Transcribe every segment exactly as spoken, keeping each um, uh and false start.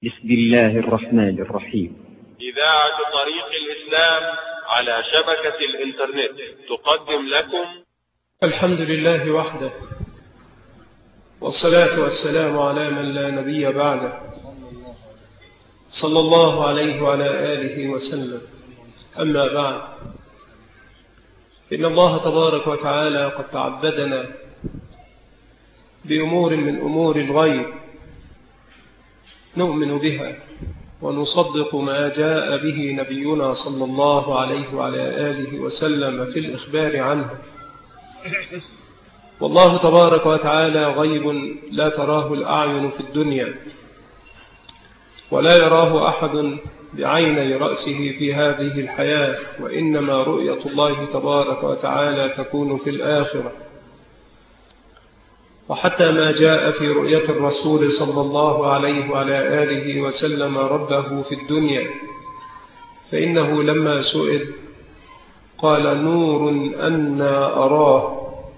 بسم الله الرحمن الرحيم. إذاعة طريق الإسلام على شبكة الإنترنت تقدم لكم الحمد لله وحده، والصلاة والسلام على من لا نبي بعده، صلى الله عليه وعلى آله وسلم. أما بعد، إن الله تبارك وتعالى قد تعبدنا بأمور من أمور الغيب نؤمن بها ونصدق ما جاء به نبينا صلى الله عليه وعلى آله وسلم في الإخبار عنه. والله تبارك وتعالى غيب لا تراه الأعين في الدنيا، ولا يراه أحد بعيني رأسه في هذه الحياة، وإنما رؤية الله تبارك وتعالى تكون في الآخرة. وحتى ما جاء في رؤية الرسول صلى الله عليه وعلى آله وسلم ربه في الدنيا، فإنه لما سئل قال: نور أنى أراه.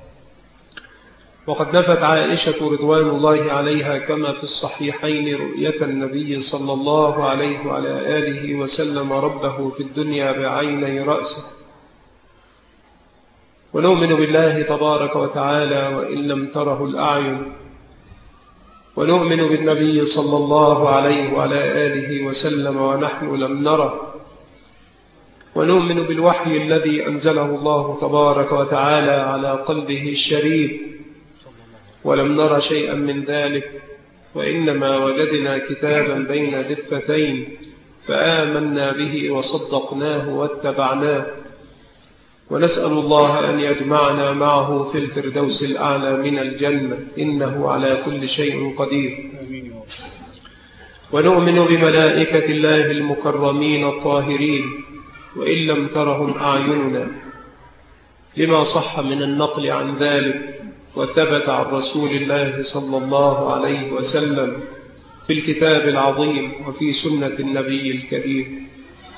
وقد نفت عائشة رضوان الله عليها كما في الصحيحين رؤية النبي صلى الله عليه وعلى آله وسلم ربه في الدنيا بعيني رأسه. ونؤمن بالله تبارك وتعالى وإن لم تره الأعين، ونؤمن بالنبي صلى الله عليه وعلى آله وسلم ونحن لم نره، ونؤمن بالوحي الذي أنزله الله تبارك وتعالى على قلبه الشريف ولم نر شيئا من ذلك، وإنما وجدنا كتابا بين دفتين فآمنا به وصدقناه واتبعناه، ونسأل الله أن يجمعنا معه في الفردوس الأعلى من الجنة، إنه على كل شيء قدير. ونؤمن بملائكة الله المكرمين الطاهرين وإن لم ترهم أعيننا، لما صح من النقل عن ذلك وثبت عن رسول الله صلى الله عليه وسلم في الكتاب العظيم وفي سنة النبي الكريم.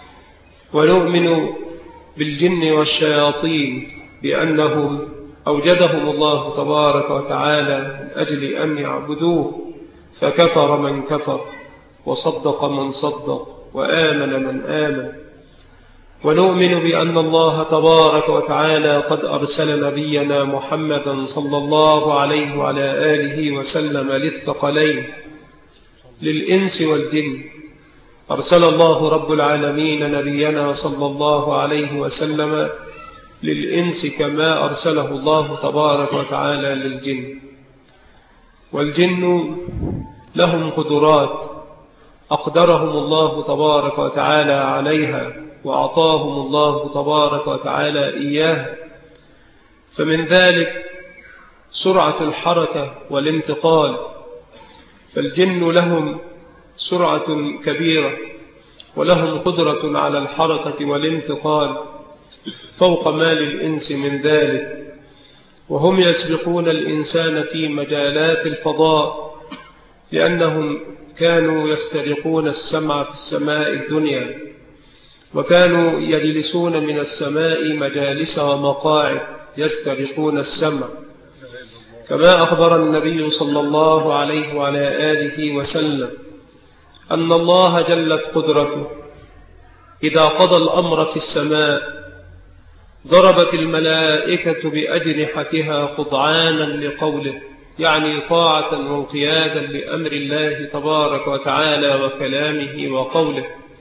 ونؤمن بالجن والشياطين بأنهم أوجدهم الله تبارك وتعالى من أجل أن يعبدوه، فكفر من كفر وصدق من صدق وآمن من آمن. ونؤمن بأن الله تبارك وتعالى قد أرسل نبينا محمدا صلى الله عليه وعلى آله وسلم للثقلين للإنس والجن. أرسل الله رب العالمين نبينا صلى الله عليه وسلم للإنس كما أرسله الله تبارك وتعالى للجن. والجن لهم قدرات أقدرهم الله تبارك وتعالى عليها وأعطاهم الله تبارك وتعالى إياها، فمن ذلك سرعة الحركة والانتقال، فالجن لهم سرعة كبيرة ولهم قدرة على الحركة والانتقال فوق ما للإنس من ذلك، وهم يسبقون الإنسان في مجالات الفضاء، لأنهم كانوا يسترقون السمع في السماء الدنيا، وكانوا يجلسون من السماء مجالس ومقاعد يسترقون السمع، كما أخبر النبي صلى الله عليه وعلى آله وسلم أن الله جلت قدرته إذا قضى الأمر في السماء ضربت الملائكة بأجنحتها قضعانا لقوله، يعني طاعة وانقيادا لأمر الله تبارك وتعالى وكلامه وقوله،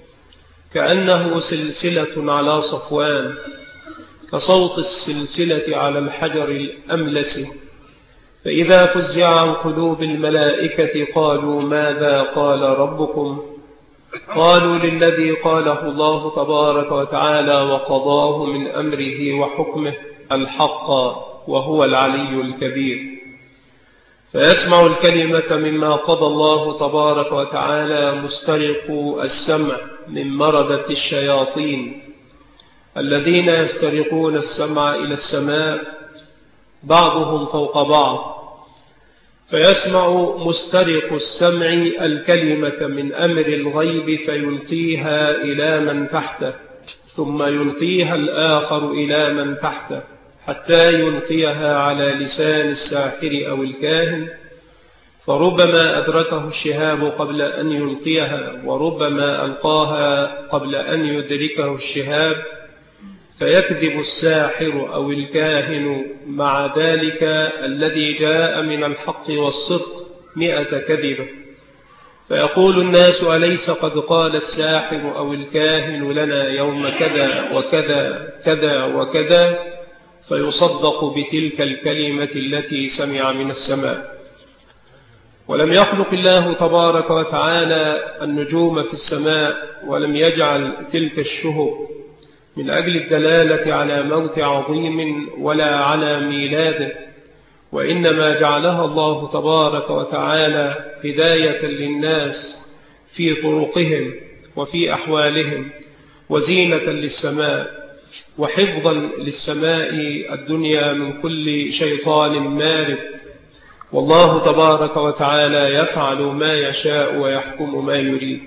كأنه سلسلة على صفوان كصوت السلسلة على الحجر الأملس. فإذا فزع عن قلوب الملائكة قالوا: ماذا قال ربكم؟ قالوا: للذي قاله الله تبارك وتعالى وقضاه من أمره وحكمه الحق وهو العلي الكبير. فيسمع الكلمة مما قضى الله تبارك وتعالى مسترق السمع من مردة الشياطين الذين يسترقون السمع إلى السماء بعضهم فوق بعض، فيسمع مسترق السمع الكلمة من أمر الغيب فيلقيها إلى من تحته، ثم يلقيها الآخر إلى من تحته، حتى يلقيها على لسان الساحر أو الكاهن، فربما أدركه الشهاب قبل أن يلقيها، وربما ألقاها قبل أن يدركه الشهاب، فيكذب الساحر أو الكاهن مع ذلك الذي جاء من الحق والصدق مئة كذبة، فيقول الناس: أليس قد قال الساحر أو الكاهن لنا يوم كذا وكذا كذا وكذا؟ فيصدق بتلك الكلمة التي سمع من السماء. ولم يخلق الله تبارك وتعالى النجوم في السماء، ولم يجعل تلك الشهب من أجل الدلالة على موت عظيم ولا على ميلاده، وإنما جعلها الله تبارك وتعالى هداية للناس في طرقهم وفي أحوالهم، وزينة للسماء، وحفظا للسماء الدنيا من كل شيطان مارد. والله تبارك وتعالى يفعل ما يشاء ويحكم ما يريد.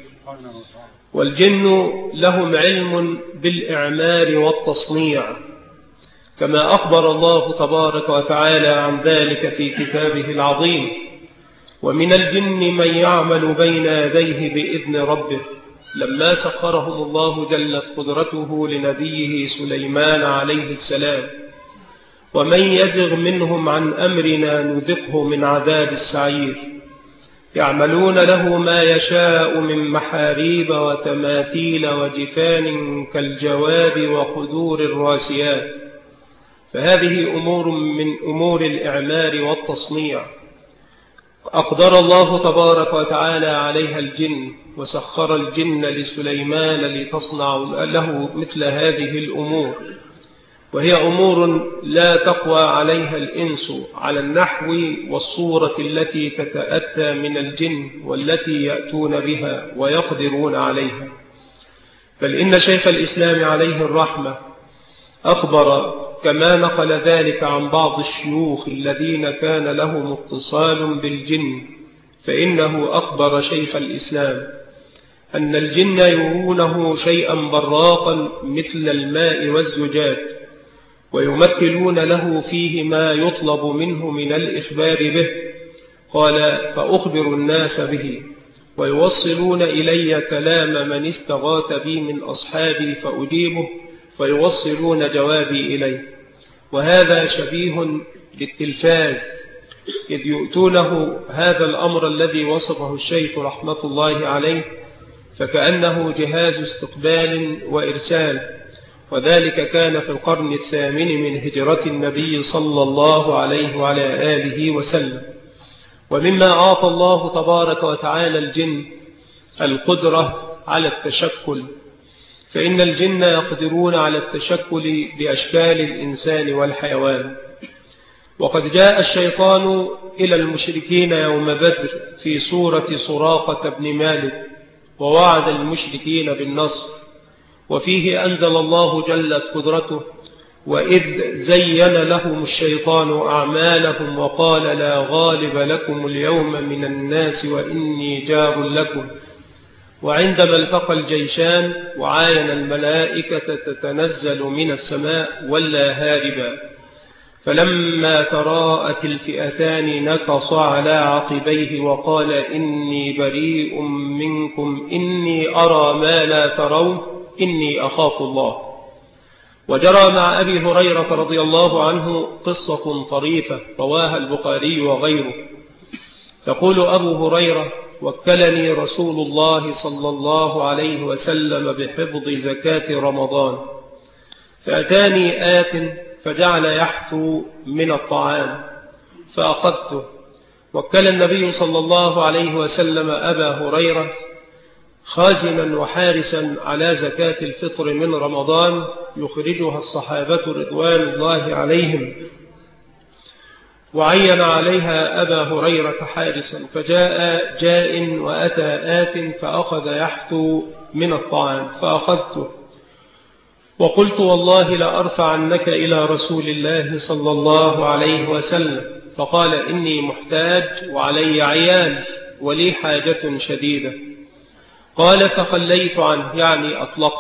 والجن لهم علم بالإعمار والتصنيع، كما أخبر الله تبارك وتعالى عن ذلك في كتابه العظيم: ومن الجن من يعمل بين يديه بإذن ربه، لما سخرهم الله جلت قدرته لنبيه سليمان عليه السلام: ومن يزغ منهم عن أمرنا نذقه من عذاب السعير. يعملون له ما يشاء من محاريب وتماثيل وجفان كالجواب وقدور الراسيات. فهذه أمور من أمور الإعمار والتصنيع أقدر الله تبارك وتعالى عليها الجن، وسخر الجن لسليمان لتصنع له مثل هذه الأمور، وهي أمور لا تقوى عليها الإنس على النحو والصورة التي تتأتى من الجن والتي يأتون بها ويقدرون عليها. بل إن شيخ الإسلام عليه الرحمة أخبر كما نقل ذلك عن بعض الشيوخ الذين كان لهم اتصال بالجن، فإنه أخبر شيخ الإسلام أن الجن يرونه شيئا براقا مثل الماء والزجاج، ويمثلون له فيه ما يطلب منه من الإخبار به. قال: فأخبر الناس به، ويوصلون إلي كلام من استغاث بي من أصحابي فأجيبه، فيوصلون جوابي إليه. وهذا شبيه بالتلفاز، إذ يؤتونه هذا الأمر الذي وصفه الشيخ رحمة الله عليه، فكأنه جهاز استقبال وإرسال. وذلك كان في القرن الثامن من هجرة النبي صلى الله عليه وعلى آله وسلم. ومما أعطى الله تبارك وتعالى الجن القدرة على التشكل، فإن الجن يقدرون على التشكل بأشكال الإنسان والحيوان. وقد جاء الشيطان إلى المشركين يوم بدر في سورة سراقة بن مالك، ووعد المشركين بالنصر، وفيه أنزل الله جلت قدرته: وإذ زين لهم الشيطان أعمالهم وقال لا غالب لكم اليوم من الناس وإني جار لكم. وعندما التقى الجيشان وعاين الملائكة تتنزل من السماء ولا هاربا، فلما تراءت الفئتان نكص على عقبيه وقال إني بريء منكم إني أرى ما لا ترون إني أخاف الله. وجرى مع أبي هريرة رضي الله عنه قصة طريفة رواها البخاري وغيره. تقول أبو هريرة: وكلني رسول الله صلى الله عليه وسلم بحفظ زكاة رمضان، فأتاني آت فجعل يحثو من الطعام فأخذته. وكل النبي صلى الله عليه وسلم أبا هريرة خازنا وحارسا على زكاة الفطر من رمضان يخرجها الصحابة رضوان الله عليهم، وعين عليها أبا هريرة حارسا، فجاء جاء وأتى آت فأخذ يحثو من الطعام فأخذته، وقلت والله لأرفعنك إلى رسول الله صلى الله عليه وسلم، فقال إني محتاج وعلي عيال ولي حاجة شديدة. قال فخليت عنه، يعني أطلقته،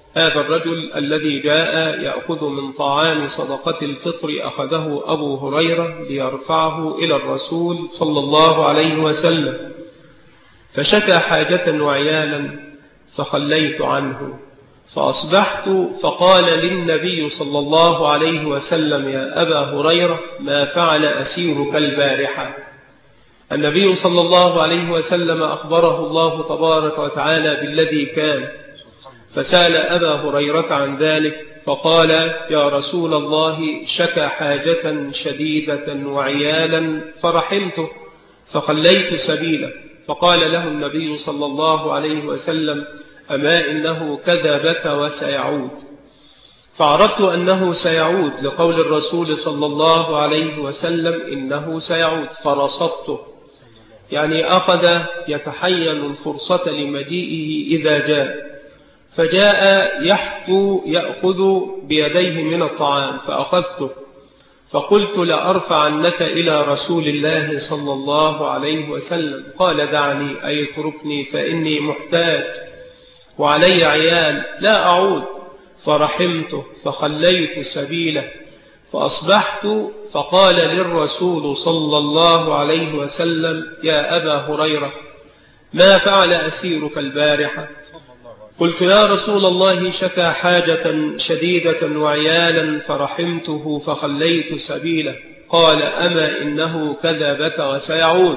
هذا الرجل الذي جاء يأخذ من طعام صدقة الفطر أخذه أبو هريرة ليرفعه إلى الرسول صلى الله عليه وسلم، فشكى حاجة وعيالا فخليت عنه، فأصبحت فقال للنبي صلى الله عليه وسلم: يا أبا هريرة، ما فعل أسيرك البارحة؟ النبي صلى الله عليه وسلم أخبره الله تبارك وتعالى بالذي كان، فسأل أبا هريرة عن ذلك فقال: يا رسول الله، شكى حاجة شديدة وعيالا فرحمته فخليت سبيله. فقال له النبي صلى الله عليه وسلم: أما إنه كذبك وسيعود. فعرفت أنه سيعود لقول الرسول صلى الله عليه وسلم: إنه سيعود، فرصدته، يعني أخذ يتحين الفرصة لمجيئه إذا جاء، فجاء يحفو يأخذ بيديه من الطعام، فأخذته فقلت: لأرفعنك إلى رسول الله صلى الله عليه وسلم. قال: دعني، أي اتركني، فإني محتاج وعلي عيال لا أعود. فرحمته فخليت سبيله، فأصبحت فقال للرسول صلى الله عليه وسلم: يا أبا هريرة، ما فعل أسيرك البارحة؟ قلت: يا رسول الله، شكى حاجة شديدة وعيالا فرحمته فخليت سبيله. قال: أما إنه كذبك وسيعود.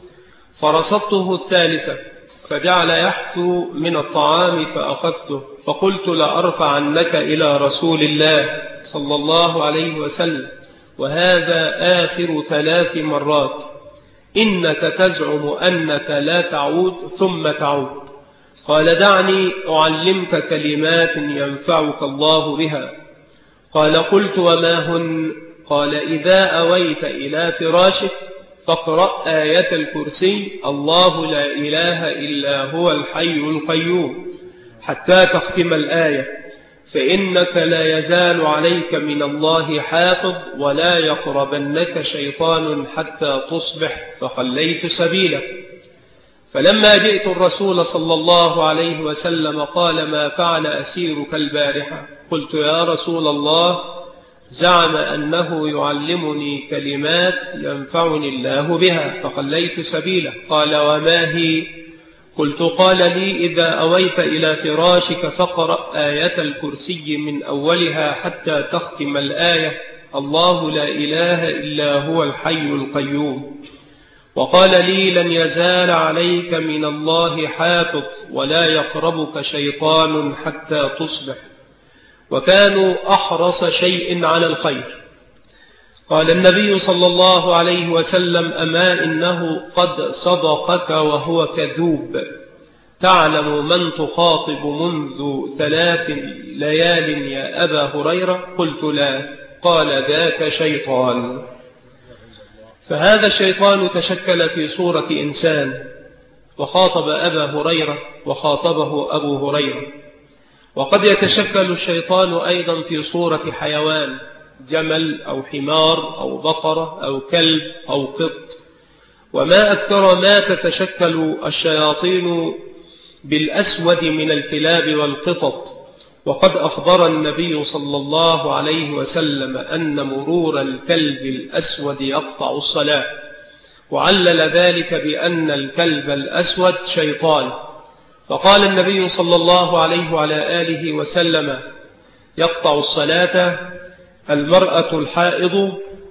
فرصدته الثالثة، فجعل يحثو من الطعام فأخذته، فقلت: لأرفعنك إلى رسول الله صلى الله عليه وسلم، وهذا آخر ثلاث مرات، إنك تزعم أنك لا تعود ثم تعود. قال: دعني أعلمك كلمات ينفعك الله بها. قال: قلت: وما هن؟ قال: إذا أويت إلى فراشك فاقرأ آية الكرسي، الله لا إله إلا هو الحي القيوم، حتى تختم الآية، فإنك لا يزال عليك من الله حافظ، ولا يقربنك شيطان حتى تصبح. فخليت سبيله. فلما جئت الرسول صلى الله عليه وسلم قال: ما فعل أسيرك البارحة؟ قلت: يا رسول الله، زعم أنه يعلمني كلمات ينفعني الله بها، فخليت سبيله. قال: وما هي؟ قلت: قال لي: إذا أويت إلى فراشك فاقرأ آية الكرسي من أولها حتى تختم الآية، الله لا إله إلا هو الحي القيوم. وقال لي: لن يزال عليك من الله حافظ، ولا يقربك شيطان حتى تصبح. وكانوا أحرص شيء على الخير. قال النبي صلى الله عليه وسلم: أما إنه قد صدقك وهو كذوب، تعلم من تخاطب منذ ثلاث ليال يا أبا هريرة؟ قلت: لا. قال: ذاك شيطان. فهذا الشيطان تشكل في صورة إنسان، وخاطب أبا هريرة وخاطبه أبو هريرة. وقد يتشكل الشيطان أيضا في صورة حيوان، جمل أو حمار أو بقرة أو كلب أو قط. وما أكثر ما تتشكل الشياطين بالأسود من الكلاب والقطط. وقد أخبر النبي صلى الله عليه وسلم أن مرور الكلب الأسود يقطع الصلاة، وعلل ذلك بأن الكلب الأسود شيطان. فقال النبي صلى الله عليه وعلى آله وسلم: يقطع الصلاة المرأة الحائض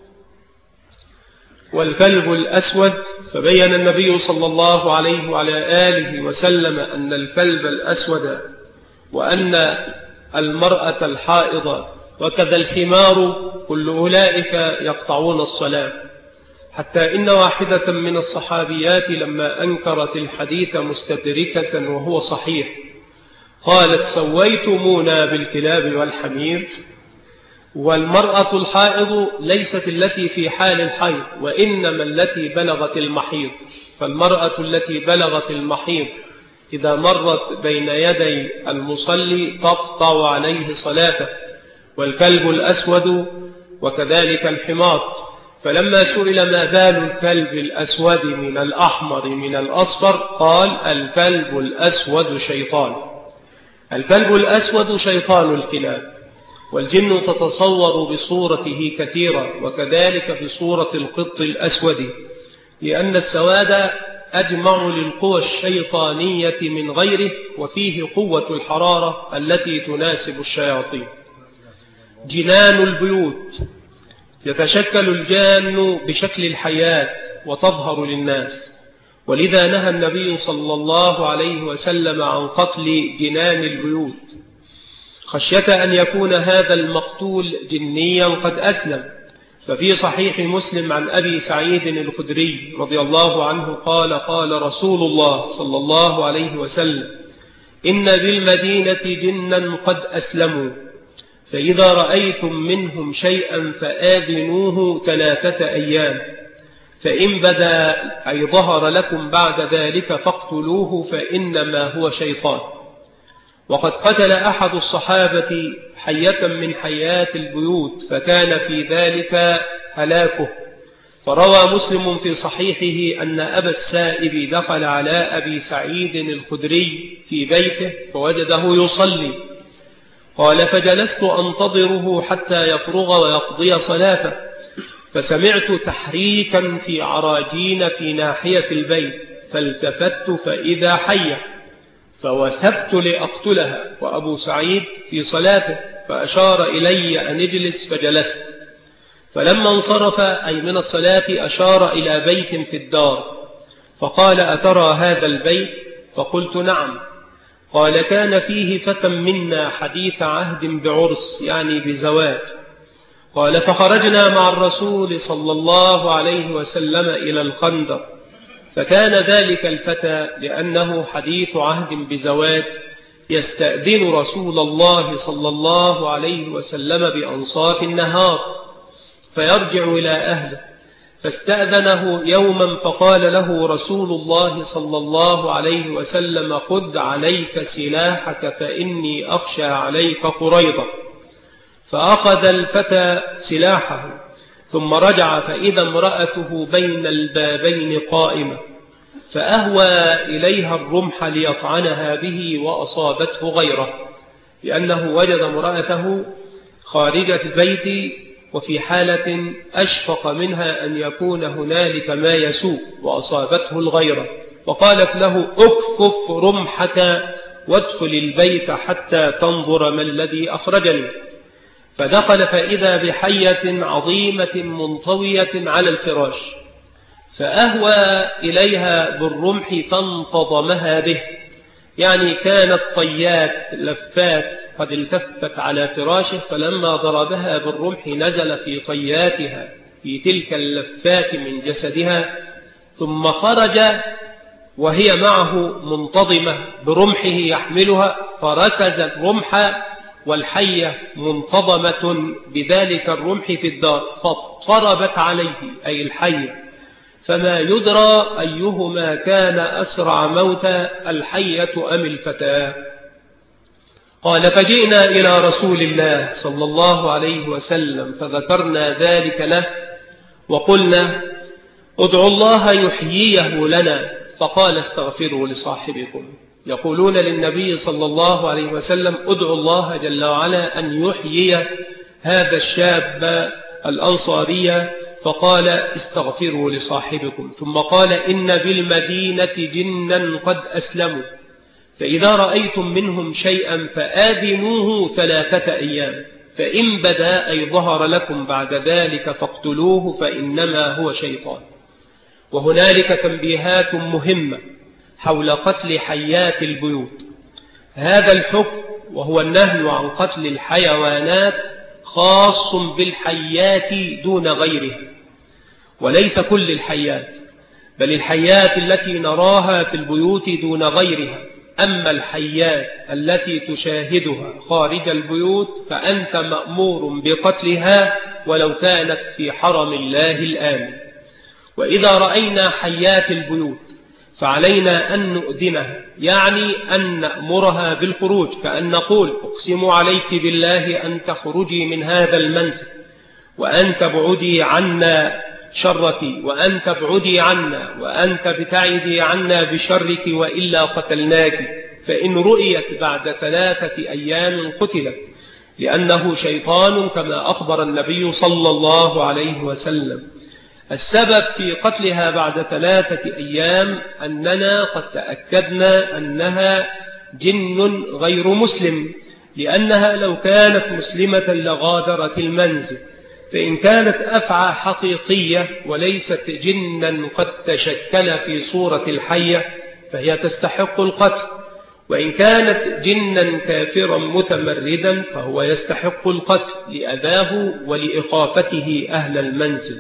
والكلب الأسود. فبين النبي صلى الله عليه وعلى آله وسلم أن الكلب الأسود وأن المرأة الحائض وكذا الحمار كل أولئك يقطعون الصلاة، حتى إن واحدة من الصحابيات لما أنكرت الحديث مستدركة وهو صحيح قالت: سويتمونا بالكلاب والحمير. والمرأة الحائض ليست التي في حال الحيض، وإنما التي بلغت المحيض. فالمرأة التي بلغت المحيض إذا مرت بين يدي المصلي تقطع عليه صلاته، والكلب الأسود وكذلك الحمار. فلما سئل ما بال الكلب الأسود من الأحمر من الأصفر قال: الكلب الأسود شيطان. الكلب الأسود شيطان الكلاب، والجن تتصور بصورته كثيرة، وكذلك بصورة القط الأسود، لأن السواد أجمع للقوى الشيطانية من غيره، وفيه قوة الحرارة التي تناسب الشياطين. جنان البيوت، يتشكل الجان بشكل الحياة وتظهر للناس، ولذا نهى النبي صلى الله عليه وسلم عن قتل جنان البيوت، خشية أن يكون هذا المقتول جنيا قد أسلم. ففي صحيح مسلم عن أبي سعيد الخدري رضي الله عنه قال: قال رسول الله صلى الله عليه وسلم: إن بالمدينة جنا قد أسلموا، فإذا رأيتم منهم شيئا فآذنوه ثلاثة أيام، فإن بدا أي ظهر لكم بعد ذلك فاقتلوه، فإنما هو شيطان. وقد قتل أحد الصحابة حية من حيات البيوت، فكان في ذلك هلاكه. فروى مسلم في صحيحه أن أبا السائب دخل على أبي سعيد الخدري في بيته فوجده يصلي، قال: فجلست أنتظره حتى يفرغ ويقضي صلاته، فسمعت تحريكا في عراجين في ناحية البيت، فالتفت فإذا حية، فوثبت لأقتلها وأبو سعيد في صلاته، فأشار إلي أن اجلس فجلست. فلما انصرف أي من الصلاة أشار إلى بيت في الدار، فقال: أترى هذا البيت؟ فقلت: نعم. قال: كان فيه فتى منا حديث عهد بعرس، يعني بزواج. قال: فخرجنا مع الرسول صلى الله عليه وسلم إلى الخندق، فكان ذلك الفتى لأنه حديث عهد بزواج يستأذن رسول الله صلى الله عليه وسلم بأنصاف النهار، فيرجع إلى أهله، فاستأذنه يوما فقال له رسول الله صلى الله عليه وسلم: خذ عليك سلاحك فإني أخشى عليك قريضة. فأخذ الفتى سلاحه ثم رجع، فإذا امرأته بين البابين قائمة، فأهوى إليها الرمح ليطعنها به وأصابته غيره، لأنه وجد امرأته خارجة البيت وفي حالة أشفق منها أن يكون هنالك ما يسوء، وأصابته الغيرة، وقالت له: أكفف رمحك وادخل البيت حتى تنظر ما الذي أخرجني. فدخل فإذا بحية عظيمة منطوية على الفراش، فأهوى إليها بالرمح فانتضمها به، يعني كانت طيات لفات قد التفت على فراشه، فلما ضربها بالرمح نزل في طياتها في تلك اللفات من جسدها، ثم خرج وهي معه منتظمة برمحه يحملها، فركز الرمح والحية منتظمة بذلك الرمح في الدار، فاضطربت عليه أي الحية، فما يدرى أيهما كان أسرع موتا، الحية أم الفتاة. قال: فجئنا إلى رسول الله صلى الله عليه وسلم فذكرنا ذلك له، وقلنا: ادعوا الله يحييه لنا. فقال: استغفروا لصاحبكم. يقولون للنبي صلى الله عليه وسلم: ادعوا الله جل وعلا أن يحيي هذا الشاب الأنصاري، فقال: استغفروا لصاحبكم. ثم قال: إن بالمدينة جنا قد أسلموا، فإذا رأيتم منهم شيئا فآذنوه ثلاثة أيام، فإن بدا أي ظهر لكم بعد ذلك فاقتلوه، فإنما هو شيطان. وهنالك تنبيهات مهمة حول قتل حيات البيوت. هذا الحكم وهو النهي عن قتل الحيوانات خاص بالحيات دون غيرها، وليس كل الحيات، بل الحيات التي نراها في البيوت دون غيرها. أما الحيات التي تشاهدها خارج البيوت فأنت مأمور بقتلها ولو كانت في حرم الله الآمن. وإذا رأينا حيات البيوت فعلينا أن نؤذنها، يعني أن نأمرها بالخروج، كأن نقول: أقسم عليك بالله أن تخرجي من هذا المنزل، وأن تبعدي عنا شرك، وأن تبعدي عنا، وأن تبتعدي عنا بشرك، وإلا قتلناك. فإن رؤيت بعد ثلاثة أيام قتلت، لأنه شيطان كما أخبر النبي صلى الله عليه وسلم. السبب في قتلها بعد ثلاثة أيام أننا قد تأكدنا أنها جن غير مسلم، لأنها لو كانت مسلمة لغادرت المنزل، فإن كانت أفعى حقيقية وليست جنا قد تشكل في صورة الحية فهي تستحق القتل، وإن كانت جنا كافرا متمردا فهو يستحق القتل لأذاه ولإخافته أهل المنزل.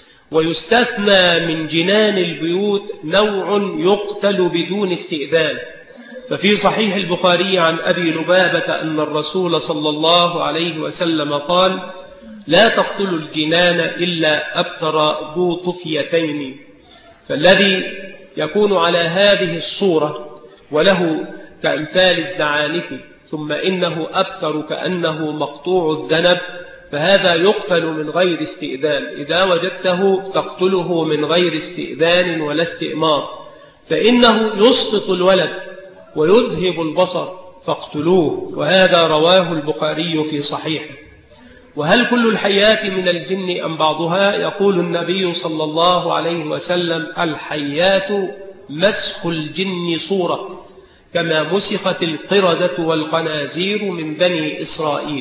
ويستثنى من جنان البيوت نوع يقتل بدون استئذان، ففي صحيح البخاري عن أبي لبابة أن الرسول صلى الله عليه وسلم قال: لا تقتلوا الجنان إلا أبتر ذو طفيتين. فالذي يكون على هذه الصورة وله كأمثال الزعانف ثم إنه أبتر كأنه مقطوع الذنب فهذا يقتل من غير استئذان. إذا وجدته تقتله من غير استئذان ولا استئمار، فإنه يسقط الولد ويذهب البصر فاقتلوه، وهذا رواه البخاري في صحيحه. وهل كل الحيات من الجن أم بعضها؟ يقول النبي صلى الله عليه وسلم: الحيات مسخ الجن صورة، كما مسخت القردة والخنازير من بني إسرائيل.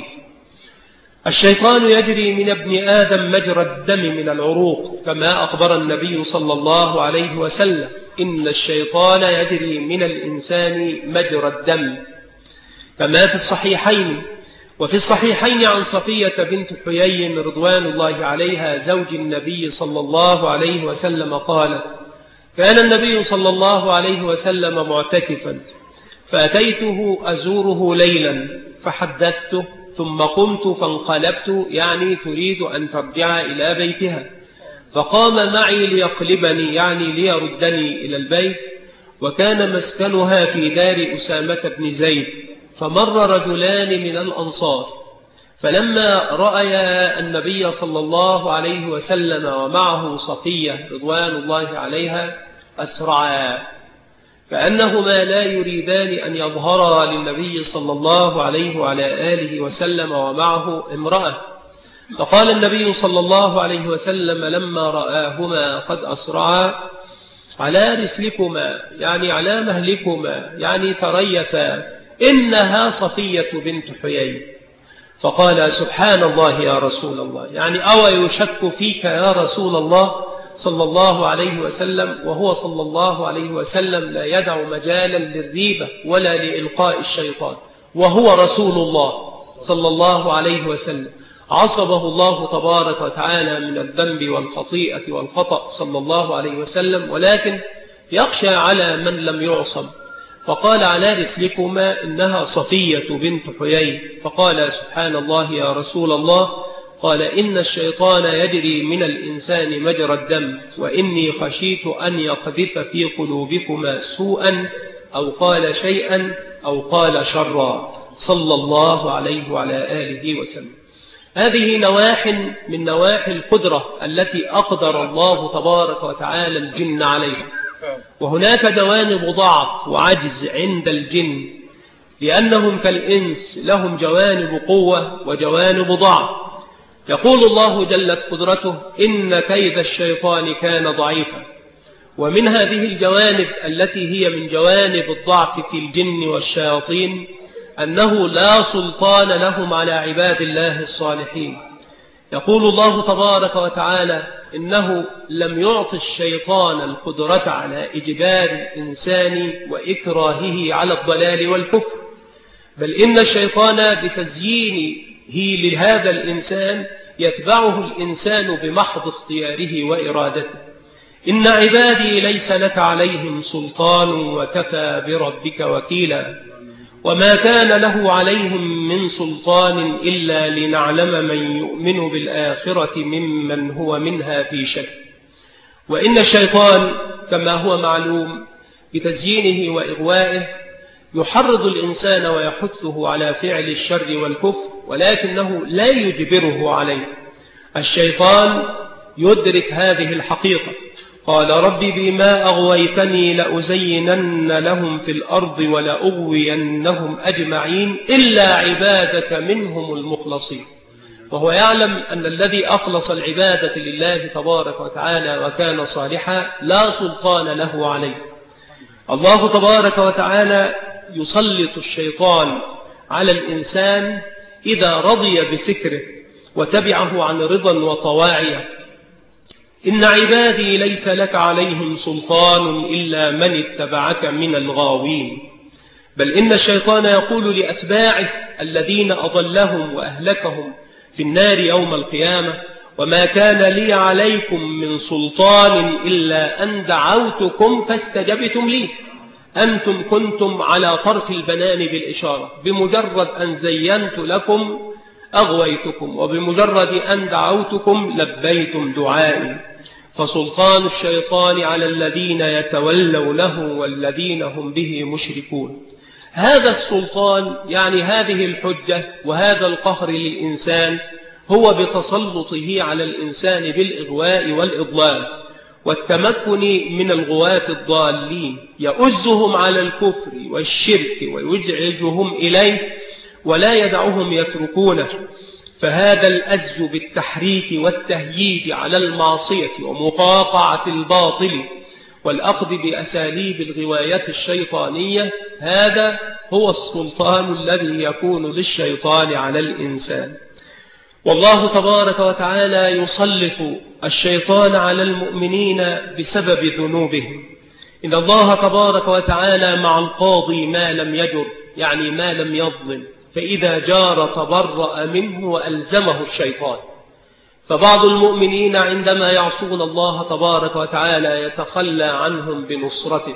الشيطان يجري من ابن آدم مجرى الدم من العروق، كما أخبر النبي صلى الله عليه وسلم: إن الشيطان يجري من الإنسان مجرى الدم، كما في الصحيحين. وفي الصحيحين عن صفية بنت حيي رضوان الله عليها زوج النبي صلى الله عليه وسلم قالت: كان النبي صلى الله عليه وسلم معتكفا، فأتيته أزوره ليلا فحدثته، ثم قمت فانقلبت، يعني تريد أن ترجع إلى بيتها، فقام معي ليقلبني، يعني ليردني إلى البيت، وكان مسكنها في دار أسامة بن زيد. فمر رجلان من الأنصار، فلما رأيا النبي صلى الله عليه وسلم ومعه صفية رضوان الله عليها أسرعا، كأنهما لا يريدان أن يظهرا للنبي صلى الله عليه وعلى آله وسلم ومعه امرأة. فقال النبي صلى الله عليه وسلم لما رآهما قد أسرعا: على رسلكما، يعني على مهلكما، يعني تريثا، إنها صفية بنت حيي. فقال: سبحان الله يا رسول الله، يعني أو يشك فيك يا رسول الله صلى الله عليه وسلم، وهو صلى الله عليه وسلم لا يدع مجالا للريبة ولا لإلقاء الشيطان، وهو رسول الله صلى الله عليه وسلم عصبه الله تبارك وتعالى من الذنب والخطيئة والخطأ صلى الله عليه وسلم، ولكن يخشى على من لم يعصم. فقال: على رسلكما، إنها صفية بنت حيي. فقال: سبحان الله يا رسول الله. قال: إن الشيطان يجري من الإنسان مجرى الدم، وإني خشيت أن يقذف في قلوبكما سوءا، أو قال شيئا، أو قال شرا، صلى الله عليه وعلى آله وسلم. هذه نواح من نواحي القدرة التي أقدر الله تبارك وتعالى الجن عليها. وهناك جوانب ضعف وعجز عند الجن، لأنهم كالإنس لهم جوانب قوة وجوانب ضعف. يقول الله جلت قدرته: إن كيد الشيطان كان ضعيفا. ومن هذه الجوانب التي هي من جوانب الضعف في الجن والشياطين أنه لا سلطان لهم على عباد الله الصالحين. يقول الله تبارك وتعالى: إنه لم يعط الشيطان القدرة على إجبار الإنسان وإكراهه على الضلال والكفر، بل إن الشيطان بتزيينه لهذا الإنسان يتبعه الإنسان بمحض اختياره وإرادته. إن عبادي ليس لك عليهم سلطان وكفى بربك وكيلا. وما كان له عليهم من سلطان إلا لنعلم من يؤمن بالآخرة ممن هو منها في شك. وإن الشيطان كما هو معلوم بتزيينه وإغوائه يحرض الإنسان ويحثه على فعل الشر والكفر، ولكنه لا يجبره عليه. الشيطان يدرك هذه الحقيقة، قال رب بما أغويتني لأزينن لهم في الأرض ولأغوينهم أجمعين إلا عبادك منهم المخلصين. وهو يعلم أن الذي أخلص العبادة لله تبارك وتعالى وكان صالحا لا سلطان له عليه. الله تبارك وتعالى يسلط الشيطان على الإنسان إذا رضي بفكره وتبعه عن رضا وطواعية. إن عبادي ليس لك عليهم سلطان إلا من اتبعك من الغاوين. بل إن الشيطان يقول لأتباعه الذين أضلهم وأهلكهم في النار يوم القيامة وما كان لي عليكم من سلطان إلا أن دعوتكم فاستجبتم لي. أنتم كنتم على طرف البنان بالإشارة، بمجرد أن زينت لكم أغويتكم، وبمجرد أن دعوتكم لبيتم دعائي. فسلطان الشيطان على الذين يتولونه والذين هم به مشركون. هذا السلطان يعني هذه الحجة وهذا القهر للإنسان هو بتسلطه على الإنسان بالإغواء والإضلال والتمكن من الغواة الضالين، يؤزهم على الكفر والشرك ويزعجهم إليه ولا يدعهم يتركونه. فهذا الأز بالتحريك والتهييج على المعصية ومقاطعة الباطل والأخذ بأساليب الغواية الشيطانية، هذا هو السلطان الذي يكون للشيطان على الإنسان. والله تبارك وتعالى يسلط الشيطان على المؤمنين بسبب ذنوبهم. إن الله تبارك وتعالى مع القاضي ما لم يجر، يعني ما لم يظلم، فإذا جار تبرأ منه وألزمه الشيطان. فبعض المؤمنين عندما يعصون الله تبارك وتعالى يتخلى عنهم بنصرته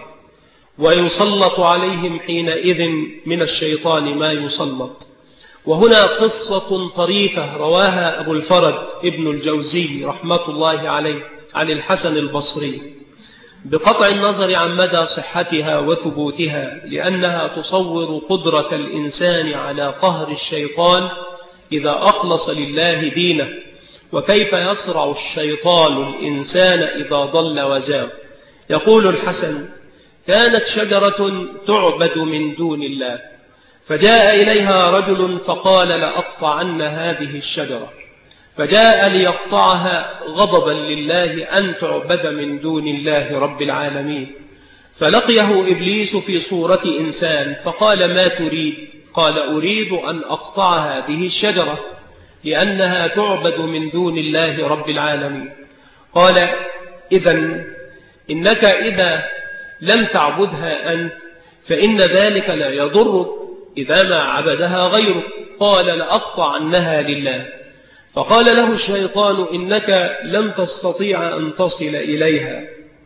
ويسلط عليهم حينئذ من الشيطان ما يسلط. وهنا قصة طريفة رواها أبو الفرج ابن الجوزي رحمة الله عليه عن الحسن البصري، بقطع النظر عن مدى صحتها وثبوتها، لأنها تصور قدرة الإنسان على قهر الشيطان إذا أخلص لله دينه، وكيف يصرع الشيطان الإنسان إذا ضل وزاغ. يقول الحسن: كانت شجرة تعبد من دون الله، فجاء إليها رجل فقال: لأقطعن هذه الشجرة، فجاء ليقطعها غضبا لله أن تعبد من دون الله رب العالمين. فلقيه إبليس في صورة إنسان فقال: ما تريد؟ قال: أريد أن أقطع هذه الشجرة لأنها تعبد من دون الله رب العالمين. قال: إذن إنك إذا لم تعبدها أنت فإن ذلك لا يضرك إذا ما عبدها غيرك. قال: لأقطعنها لله. فقال له الشيطان: إنك لن تستطيع أن تصل إليها.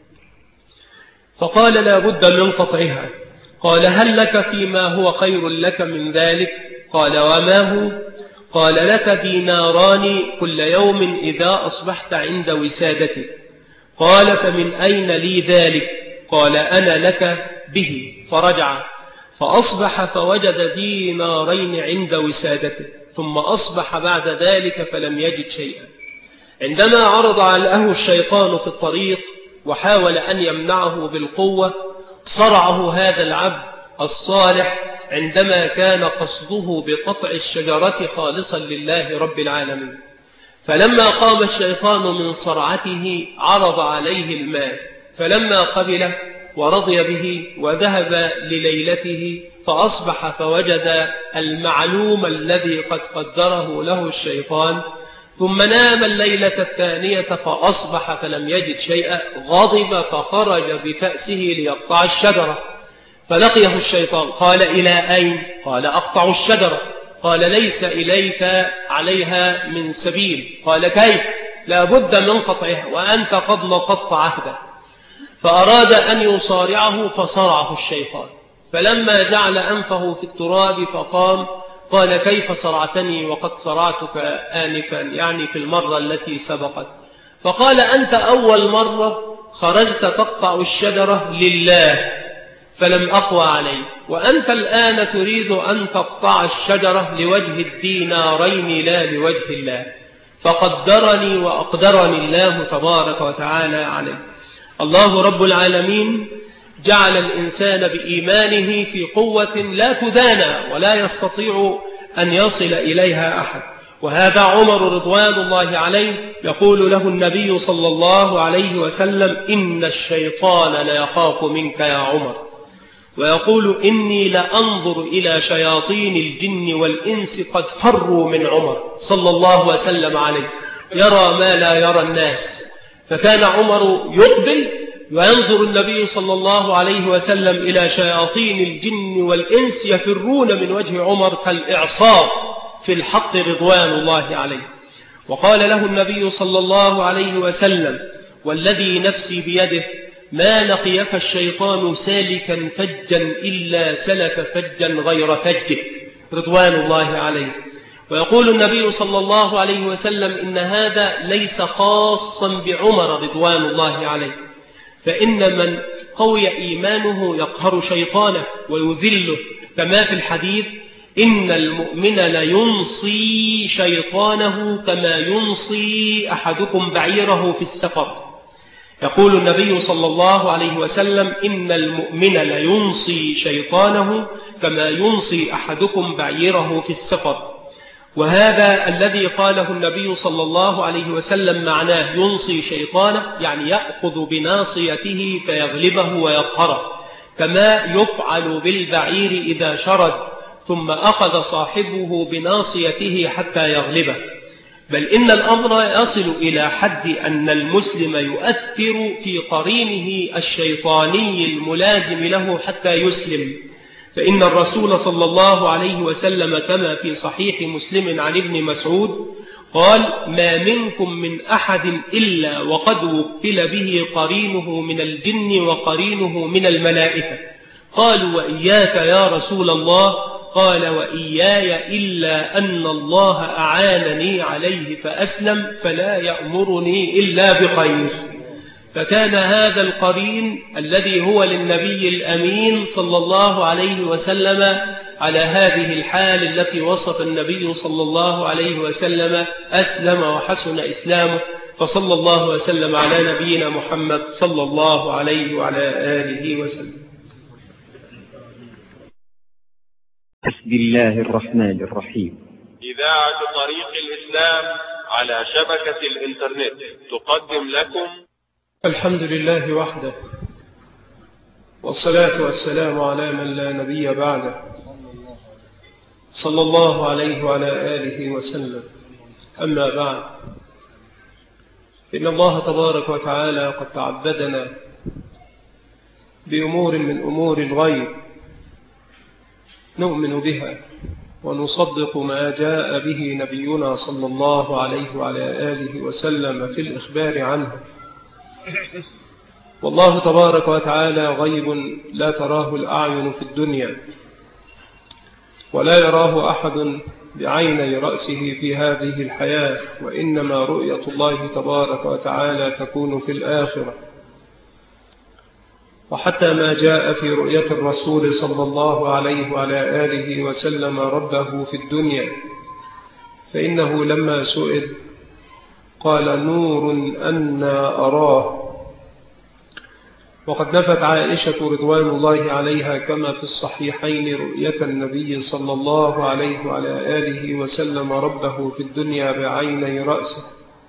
فقال: لا بد من قطعها. قال: هل لك فيما هو خير لك من ذلك؟ قال: وما هو؟ قال: لك ديناران كل يوم إذا أصبحت عند وسادتك. قال: فمن أين لي ذلك؟ قال: أنا لك به. فرجع فأصبح فوجد دينارين عند وسادته، ثم أصبح بعد ذلك فلم يجد شيئا. عندما عرض عليه الشيطان في الطريق وحاول أن يمنعه بالقوة، صرعه هذا العبد الصالح عندما كان قصده بقطع الشجرة خالصا لله رب العالمين. فلما قام الشيطان من صرعته عرض عليه المال، فلما قبله ورضي به وذهب لليلته، فأصبح فوجد المعلوم الذي قد قدره له الشيطان، ثم نام الليلة الثانية فأصبح فلم يجد شيئا. غضب فخرج بفأسه ليقطع الشجرة، فلقيه الشيطان. قال: إلى أين؟ قال: أقطع الشجرة. قال: ليس إليك عليها من سبيل. قال: كيف؟ لا بد من قطعها وأنت قد نقضت عهدا. فأراد أن يصارعه فصرعه الشيطان، فلما جعل أنفه في التراب فقام قال: كيف صرعتني وقد صرعتك آنفا، يعني في المرة التي سبقت؟ فقال: أنت أول مرة خرجت تقطع الشجرة لله فلم أقوى عليك، وأنت الآن تريد أن تقطع الشجرة لوجه الدينارين لا لوجه الله. فقدرني وأقدرني الله تبارك وتعالى عليه. الله رب العالمين جعل الإنسان بإيمانه في قوة لا تدانى ولا يستطيع أن يصل إليها أحد. وهذا عمر رضوان الله عليه يقول له النبي صلى الله عليه وسلم: إن الشيطان ليخاف منك يا عمر. ويقول: إني لأنظر إلى شياطين الجن والإنس قد فروا من عمر صلى الله وسلم عليه، يرى ما لا يرى الناس. فكان عمر يقبل وينظر النبي صلى الله عليه وسلم إلى شياطين الجن والإنس يفرون من وجه عمر كالإعصار في الحق رضوان الله عليه. وقال له النبي صلى الله عليه وسلم: والذي نفسي بيده ما لقيك الشيطان سالكا فجا إلا سلك فجا غير فجك رضوان الله عليه. ويقول النبي صلى الله عليه وسلم: إن هذا ليس خاصا بعمر رضوان الله عليه، فإن من قوي إيمانه يقهر شيطانه ويذله، كما في الحديث: إن المؤمن لينصي شيطانه كما ينصي أحدكم بعيره في السفر. يقول النبي صلى الله عليه وسلم: إن المؤمن لينصي شيطانه كما ينصي أحدكم بعيره في السفر. وهذا الذي قاله النبي صلى الله عليه وسلم معناه ينصي شيطانه، يعني يأخذ بناصيته فيغلبه ويقهره، كما يفعل بالبعير إذا شرد ثم أخذ صاحبه بناصيته حتى يغلبه. بل إن الأمر يصل إلى حد أن المسلم يؤثر في قرينه الشيطاني الملازم له حتى يسلم. فإن الرسول صلى الله عليه وسلم كما في صحيح مسلم عن ابن مسعود قال: ما منكم من أحد إلا وقد وكل به قرينه من الجن وقرينه من الملائكة. قالوا: وإياك يا رسول الله؟ قال: وإياي إلا أن الله أعانني عليه فأسلم فلا يأمرني إلا بخير. فكان هذا القرين الذي هو للنبي الأمين صلى الله عليه وسلم على هذه الحال التي وصف النبي صلى الله عليه وسلم أسلم وحسن إسلامه. فصلى الله وسلم على نبينا محمد صلى الله عليه وعلى آله وسلم. بسم الله الرحمن الرحيم. إذاعة طريق الإسلام على شبكة الإنترنت تقدم لكم الحمد لله وحده، والصلاة والسلام على من لا نبي بعده، صلى الله عليه وعلى آله وسلم. أما بعد، إن الله تبارك وتعالى قد تعبدنا بأمور من أمور الغيب نؤمن بها ونصدق ما جاء به نبينا صلى الله عليه وعلى آله وسلم في الإخبار عنه. والله تبارك وتعالى غيب لا تراه الأعين في الدنيا، ولا يراه أحد بعيني رأسه في هذه الحياة، وإنما رؤية الله تبارك وتعالى تكون في الآخرة. وحتى ما جاء في رؤية الرسول صلى الله عليه وعلى آله وسلم ربه في الدنيا، فإنه لما سئل قال: نور أنا أراه. وقد نفت عائشة رضوان الله عليها كما في الصحيحين رؤية النبي صلى الله عليه وعلى آله وسلم ربه في الدنيا بعيني رأسه.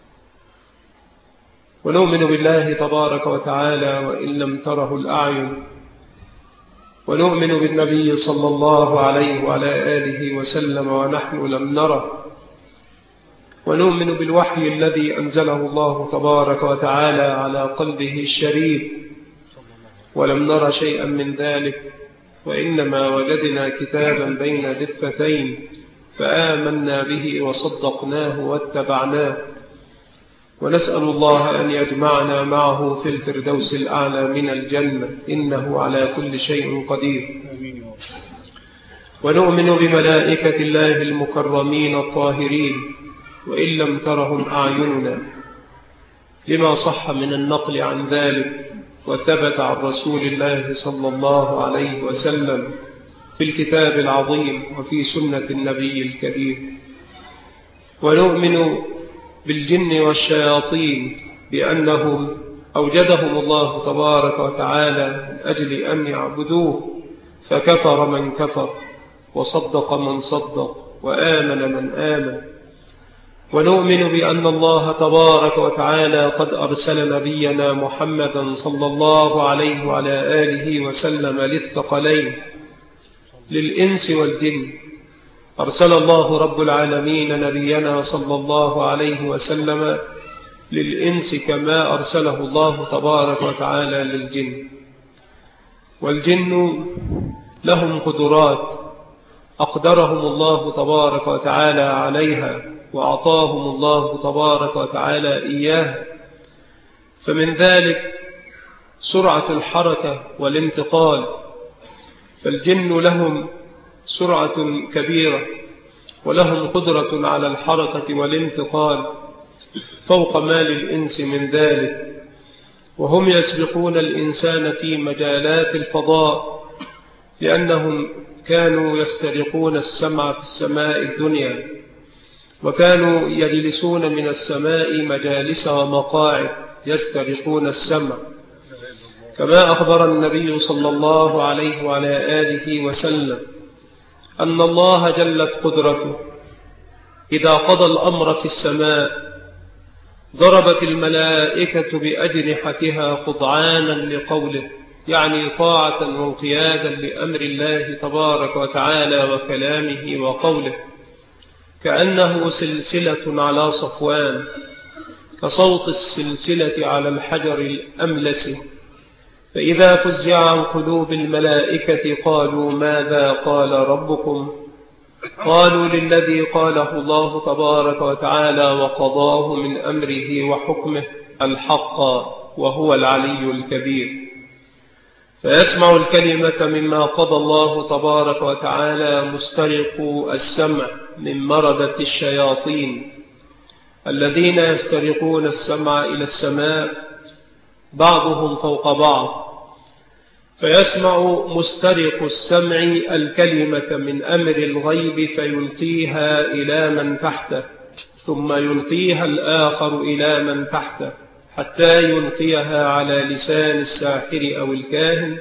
ونؤمن بالله تبارك وتعالى وإن لم تره الأعين، ونؤمن بالنبي صلى الله عليه وعلى آله وسلم ونحن لم نره، ونؤمن بالوحي الذي أنزله الله تبارك وتعالى على قلبه الشريف ولم نر شيئا من ذلك، وإنما وجدنا كتابا بين دفتين فآمنا به وصدقناه واتبعناه. ونسأل الله أن يجمعنا معه في الفردوس الأعلى من الجنة، إنه على كل شيء قدير. ونؤمن بملائكة الله المكرمين الطاهرين وإن لم ترهم أعيننا، لما صح من النقل عن ذلك وثبت عن رسول الله صلى الله عليه وسلم في الكتاب العظيم وفي سنة النبي الكريم. ونؤمن بالجن والشياطين بأنهم أوجدهم الله تبارك وتعالى من أجل أن يعبدوه، فكفر من كفر وصدق من صدق وآمن من آمن. ونؤمن بأن الله تبارك وتعالى قد أرسل نبينا محمدا صلى الله عليه وعلى آله وسلم للثقلين للإنس والجن. أرسل الله رب العالمين نبينا صلى الله عليه وسلم للإنس كما أرسله الله تبارك وتعالى للجن. والجن لهم قدرات أقدرهم الله تبارك وتعالى عليها وأعطاهم الله تبارك وتعالى إياها. فمن ذلك سرعة الحركة والانتقال، فالجن لهم سرعة كبيرة ولهم قدرة على الحركة والانتقال فوق ما للإنس من ذلك، وهم يسبقون الإنسان في مجالات الفضاء لأنهم كانوا يسترقون السمع في السماء الدنيا، وكانوا يجلسون من السماء مجالس ومقاعد يسترقون السمع، كما أخبر النبي صلى الله عليه وعلى آله وسلم أن الله جلت قدرته إذا قضى الأمر في السماء ضربت الملائكة بأجنحتها قضعانا لقوله، يعني طاعة وانقيادا لأمر الله تبارك وتعالى وكلامه وقوله، كأنه سلسلة على صفوان كصوت السلسلة على الحجر الأملس. فإذا فزع عن قلوب الملائكة قالوا ماذا قال ربكم؟ قالوا للذي قاله الله تبارك وتعالى وقضاه من أمره وحكمه الحق وهو العلي الكبير. فيسمع الكلمة مما قضى الله تبارك وتعالى مسترق السمع من مردة الشياطين الذين يسترقون السمع إلى السماء بعضهم فوق بعض، فيسمع مسترق السمع الكلمة من أمر الغيب فيلقيها إلى من تحته، ثم يلقيها الآخر إلى من تحته، حتى يلقيها على لسان الساحر أو الكاهن،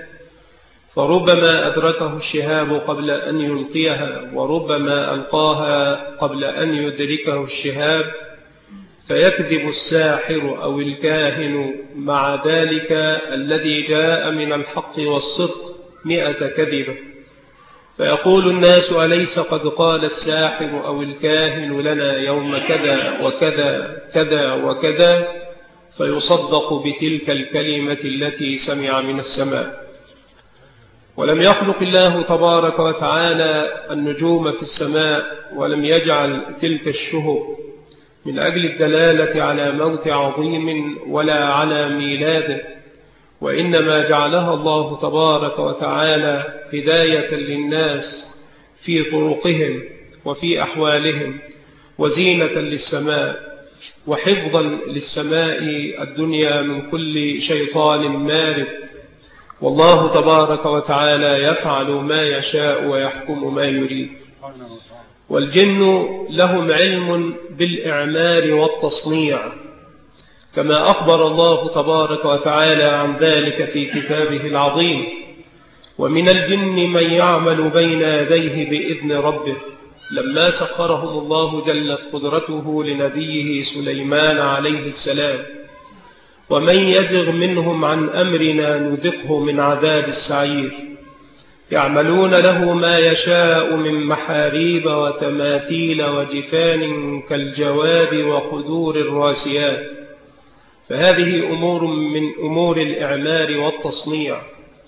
فربما أدركه الشهاب قبل أن يلقيها، وربما ألقاها قبل أن يدركه الشهاب، فيكذب الساحر أو الكاهن مع ذلك الذي جاء من الحق والصدق مئة كذبة، فيقول الناس أليس قد قال الساحر أو الكاهن لنا يوم كذا وكذا كذا وكذا، فيصدق بتلك الكلمة التي سمع من السماء. ولم يخلق الله تبارك وتعالى النجوم في السماء ولم يجعل تلك الشهب من أجل الدلالة على موت عظيم ولا على ميلاده، وإنما جعلها الله تبارك وتعالى هداية للناس في طرقهم وفي أحوالهم، وزينة للسماء، وحفظا للسماء الدنيا من كل شيطان مارد. والله تبارك وتعالى يفعل ما يشاء ويحكم ما يريد. والجن لهم علم بالإعمار والتصنيع، كما أخبر الله تبارك وتعالى عن ذلك في كتابه العظيم: ومن الجن من يعمل بين يديه بإذن ربه، لما سخرهم الله جلت قدرته لنبيه سليمان عليه السلام. ومن يزغ منهم عن أمرنا نذقه من عذاب السعير. يعملون له ما يشاء من محاريب وتماثيل وجفان كالجواب وقدور الراسيات. فهذه أمور من أمور الإعمار والتصنيع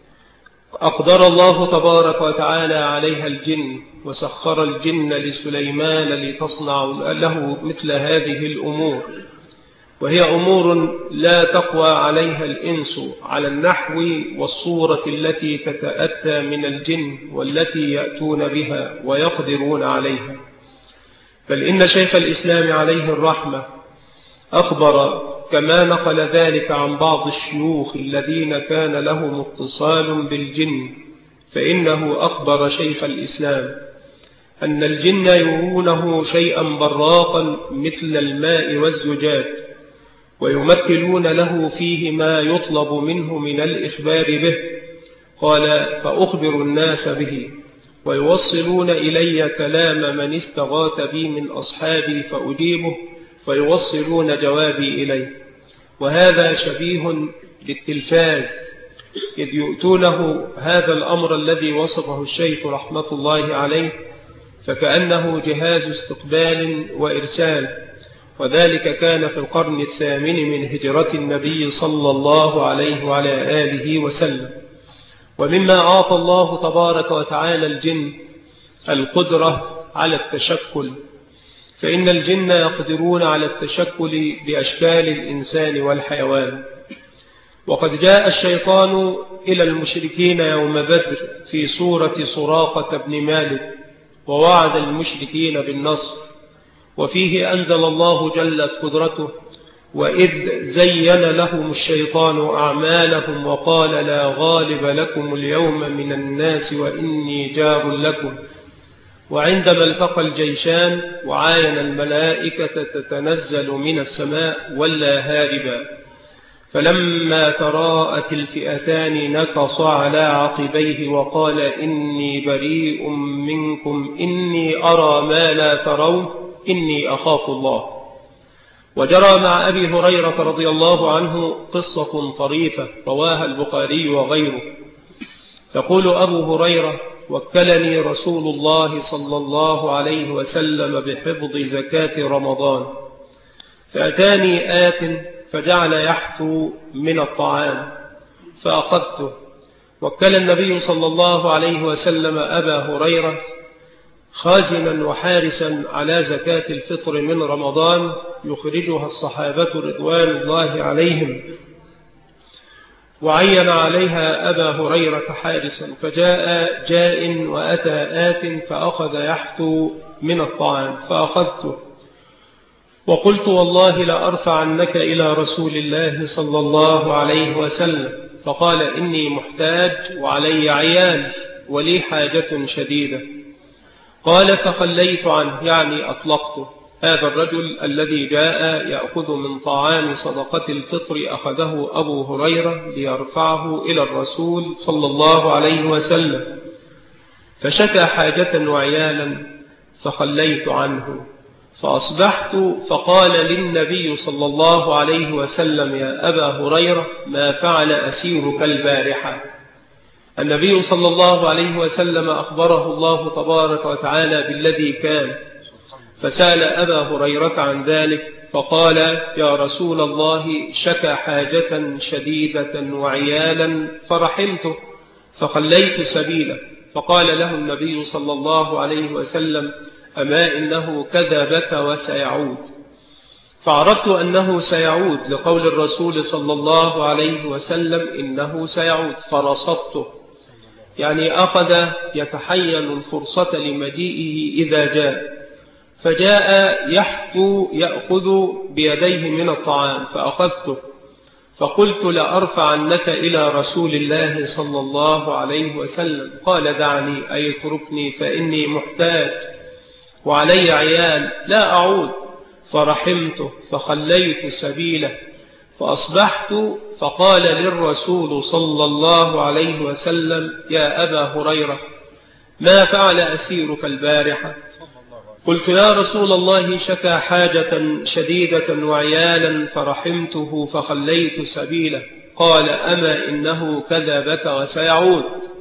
أقدر الله تبارك وتعالى عليها الجن، وسخر الجن لسليمان لتصنع له مثل هذه الأمور، وهي أمور لا تقوى عليها الإنس على النحو والصورة التي تتأتى من الجن والتي يأتون بها ويقدرون عليها. بل إن شيخ الإسلام عليه الرحمة أخبر كما نقل ذلك عن بعض الشيوخ الذين كان لهم اتصال بالجن، فإنه أخبر شيخ الإسلام أن الجن يرونه شيئا براقا مثل الماء والزجاج، ويمثلون له فيه ما يطلب منه من الإخبار به. قال: فأخبر الناس به، ويوصلون إلي كلام من استغاث بي من أصحابي فأجيبه، فيوصلون جوابي إلي. وهذا شبيه بالتلفاز، إذ يؤتونه هذا الأمر الذي وصفه الشيخ رحمة الله عليه، فكأنه جهاز استقبال وإرسال. وذلك كان في القرن الثامن من هجرة النبي صلى الله عليه وعلى آله وسلم. ومما أعطى الله تبارك وتعالى الجن القدرة على التشكل، فإن الجن يقدرون على التشكل بأشكال الإنسان والحيوان. وقد جاء الشيطان إلى المشركين يوم بدر في سورة سراقة بن مالك، ووعد المشركين بالنصر، وفيه أنزل الله جلت قدرته: وإذ زين لهم الشيطان أعمالهم وقال لا غالب لكم اليوم من الناس وإني جار لكم. وعندما التقى الجيشان وعاين الملائكة تتنزل من السماء ولا هاربا، فلما تراءت الفئتان نكص على عقبيه وقال إني بريء منكم إني أرى ما لا ترون إني أخاف الله. وجرى مع أبي هريرة رضي الله عنه قصة طريفة رواها البخاري وغيره. تقول أبو هريرة: وكلني رسول الله صلى الله عليه وسلم بحفظ زكاة رمضان، فأتاني آت فجعل يحثو من الطعام فأخذته. وكل النبي صلى الله عليه وسلم أبا هريرة خازنا وحارسا على زكاة الفطر من رمضان يخرجها الصحابة رضوان الله عليهم، وعين عليها أبا هريرة حارسا، فجاء جاء وأتى آت فأخذ يحثو من الطعام فأخذته. وقلت والله لأرفعنك إلى رسول الله صلى الله عليه وسلم، فقال إني محتاج وعلي عيال ولي حاجة شديدة. قال فخليت عنه، يعني أطلقته. هذا الرجل الذي جاء يأخذ من طعام صدقة الفطر أخذه أبو هريرة ليرفعه إلى الرسول صلى الله عليه وسلم، فشكى حاجة وعيالا فخليت عنه. فأصبحت فقال للنبي صلى الله عليه وسلم: يا أبا هريرة ما فعل أسيرك البارحة؟ النبي صلى الله عليه وسلم أخبره الله تبارك وتعالى بالذي كان، فسأل أبا هريرة عن ذلك فقال: يا رسول الله شكى حاجة شديدة وعيالا فرحمته فخليت سبيله. فقال له النبي صلى الله عليه وسلم: أما إنه كذبك وسيعود. فعرفت أنه سيعود لقول الرسول صلى الله عليه وسلم إنه سيعود، فرصدته، يعني أخذ يتحين الفرصة لمجيئه إذا جاء. فجاء يحثو يأخذ بيديه من الطعام فأخذته، فقلت لأرفعنك إلى رسول الله صلى الله عليه وسلم. قال دعني أي اتركني فإني محتاج وعلي عيال لا أعود. فرحمته فخليت سبيله. فأصبحت فقال للرسول صلى الله عليه وسلم: يا أبا هريرة ما فعل أسيرك البارحة؟ قلت: يا رسول الله شكى حاجة شديدة وعيالا فرحمته فخليت سبيله. قال: أما إنه كذبك وسيعود.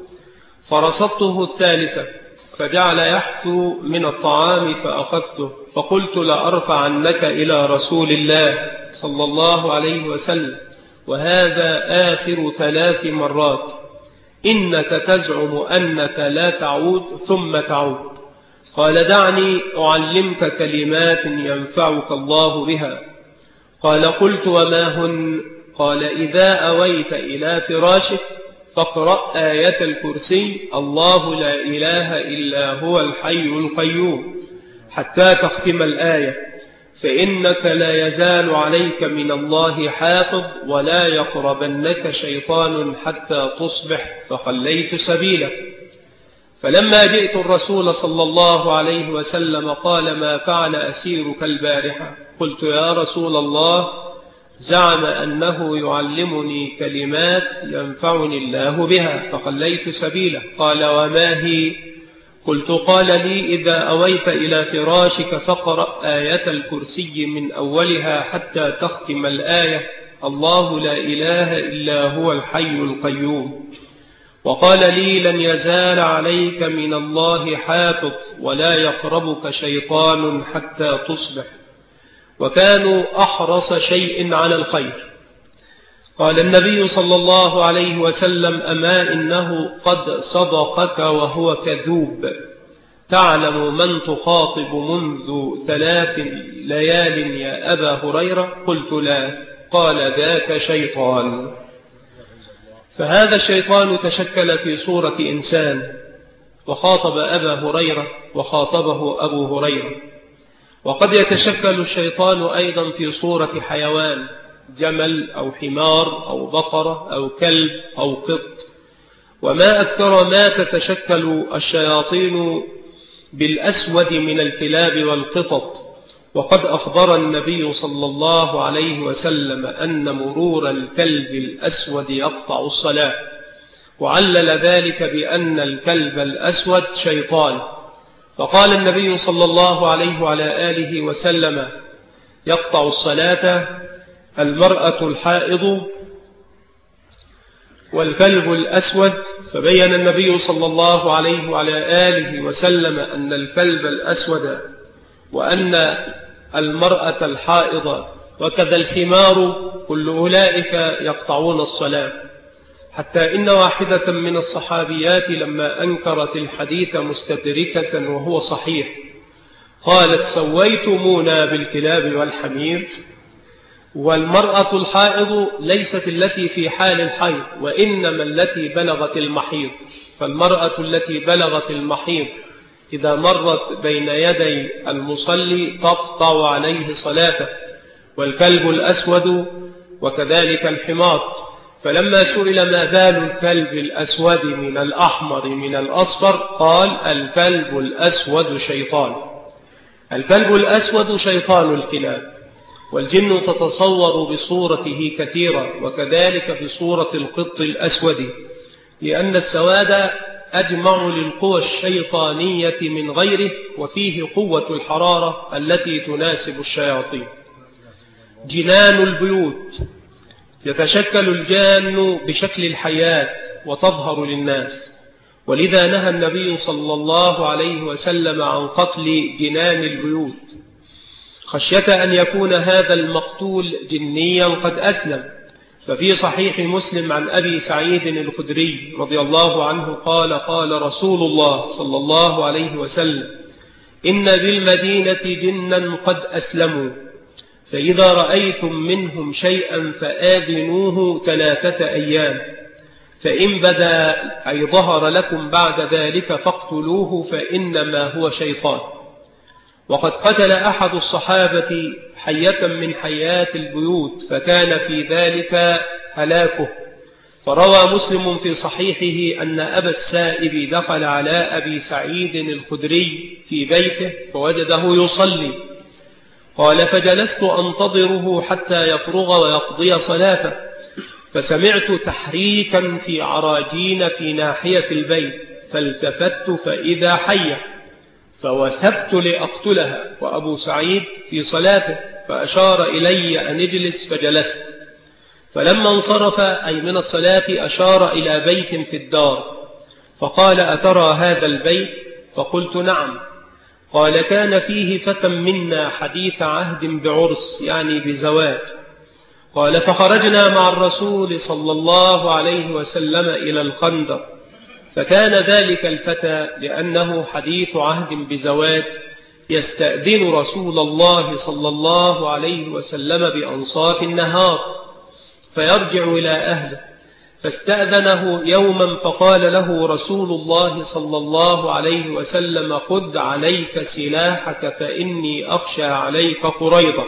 فرصدته الثالثة فجعل يحثو من الطعام فأخذته، فقلت لأرفعنك إلى رسول الله صلى الله عليه وسلم، وهذا آخر ثلاث مرات، إنك تزعم أنك لا تعود ثم تعود. قال: دعني أعلمك كلمات ينفعك الله بها. قال: قلت: وما هن؟ قال: إذا أويت إلى فراشك فاقرأ آية الكرسي الله لا إله إلا هو الحي القيوم حتى تختم الآية، فإنك لا يزال عليك من الله حافظ ولا يقربنك شيطان حتى تصبح. فخليت سبيله. فلما جئت الرسول صلى الله عليه وسلم قال: ما فعل أسيرك البارحة؟ قلت: يا رسول الله زعم أنه يعلمني كلمات ينفعني الله بها فخليت سبيله. قال وما هي؟ قلت قال لي إذا أويت إلى فراشك فاقرأ آية الكرسي من أولها حتى تختم الآية الله لا إله إلا هو الحي القيوم. وقال لي لن يزال عليك من الله حافظ ولا يقربك شيطان حتى تصبح. وكانوا أحرص شيء على الخير. قال النبي صلى الله عليه وسلم أما إنه قد صدقك وهو كذوب. تعلم من تخاطب منذ ثلاث ليال يا أبا هريرة؟ قلت لا. قال ذاك شيطان. فهذا الشيطان تشكل في صورة إنسان وخاطب أبا هريرة وخاطبه أبو هريرة. وقد يتشكل الشيطان أيضا في صورة حيوان، جمل أو حمار أو بقرة أو كلب أو قط. وما أكثر ما تتشكل الشياطين بالأسود من الكلاب والقطط. وقد أخبر النبي صلى الله عليه وسلم أن مرور الكلب الأسود يقطع الصلاة، وعلل ذلك بأن الكلب الأسود شيطان. فقال النبي صلى الله عليه وعلى آله وسلم يقطع الصلاة المرأة الحائض والكلب الأسود. فبين النبي صلى الله عليه وعلى آله وسلم أن الكلب الأسود وأن المرأة الحائض وكذا الحمار كل أولئك يقطعون الصلاة. حتى إن واحدة من الصحابيات لما أنكرت الحديث مستدركة وهو صحيح قالت سويتمونا بالكلاب والحمير. والمرأة الحائض ليست التي في حال الحيض وإنما التي بلغت المحيض. فالمرأة التي بلغت المحيض إذا مرت بين يدي المصلي تقطع عليه صلاته، والكلب الأسود وكذلك الحمار. فلما سئل ما بال الكلب الأسود من الأحمر من الأصفر قال الكلب الأسود شيطان. الكلب الأسود شيطان الكلاب، والجن تتصور بصورته كثيرا وكذلك بصورة القط الأسود، لأن السواد أجمع للقوى الشيطانية من غيره وفيه قوة الحرارة التي تناسب الشياطين. جنان البيوت، يتشكل الجان بشكل الحياة وتظهر للناس، ولذا نهى النبي صلى الله عليه وسلم عن قتل جنان البيوت خشية أن يكون هذا المقتول جنيا قد أسلم. ففي صحيح مسلم عن أبي سعيد الخدري رضي الله عنه قال قال رسول الله صلى الله عليه وسلم إن بالمدينة جنا قد أسلموا، فإذا رأيتم منهم شيئا فآذنوه ثلاثة أيام، فإن بدا أي ظهر لكم بعد ذلك فاقتلوه فإنما هو شيطان. وقد قتل أحد الصحابة حية من حيات البيوت فكان في ذلك هلاكه. فروى مسلم في صحيحه أن أبا السائب دخل على أبي سعيد الخدري في بيته فوجده يصلي. قال فجلست أنتظره حتى يفرغ ويقضي صلاته، فسمعت تحريكا في عراجين في ناحية البيت، فالتفت فإذا حية، فوثبت لأقتلها وأبو سعيد في صلاته، فأشار إلي أن اجلس فجلست. فلما انصرف أي من الصلاة أشار إلى بيت في الدار فقال أترى هذا البيت؟ فقلت نعم. قال كان فيه فتى منا حديث عهد بعرس يعني بزواج. قال فخرجنا مع الرسول صلى الله عليه وسلم إلى الخندق، فكان ذلك الفتى لأنه حديث عهد بزواج يستأذن رسول الله صلى الله عليه وسلم بأنصاف النهار فيرجع إلى أهله، فاستأذنه يوما فقال له رسول الله صلى الله عليه وسلم خذ عليك سلاحك فإني أخشى عليك قريضة.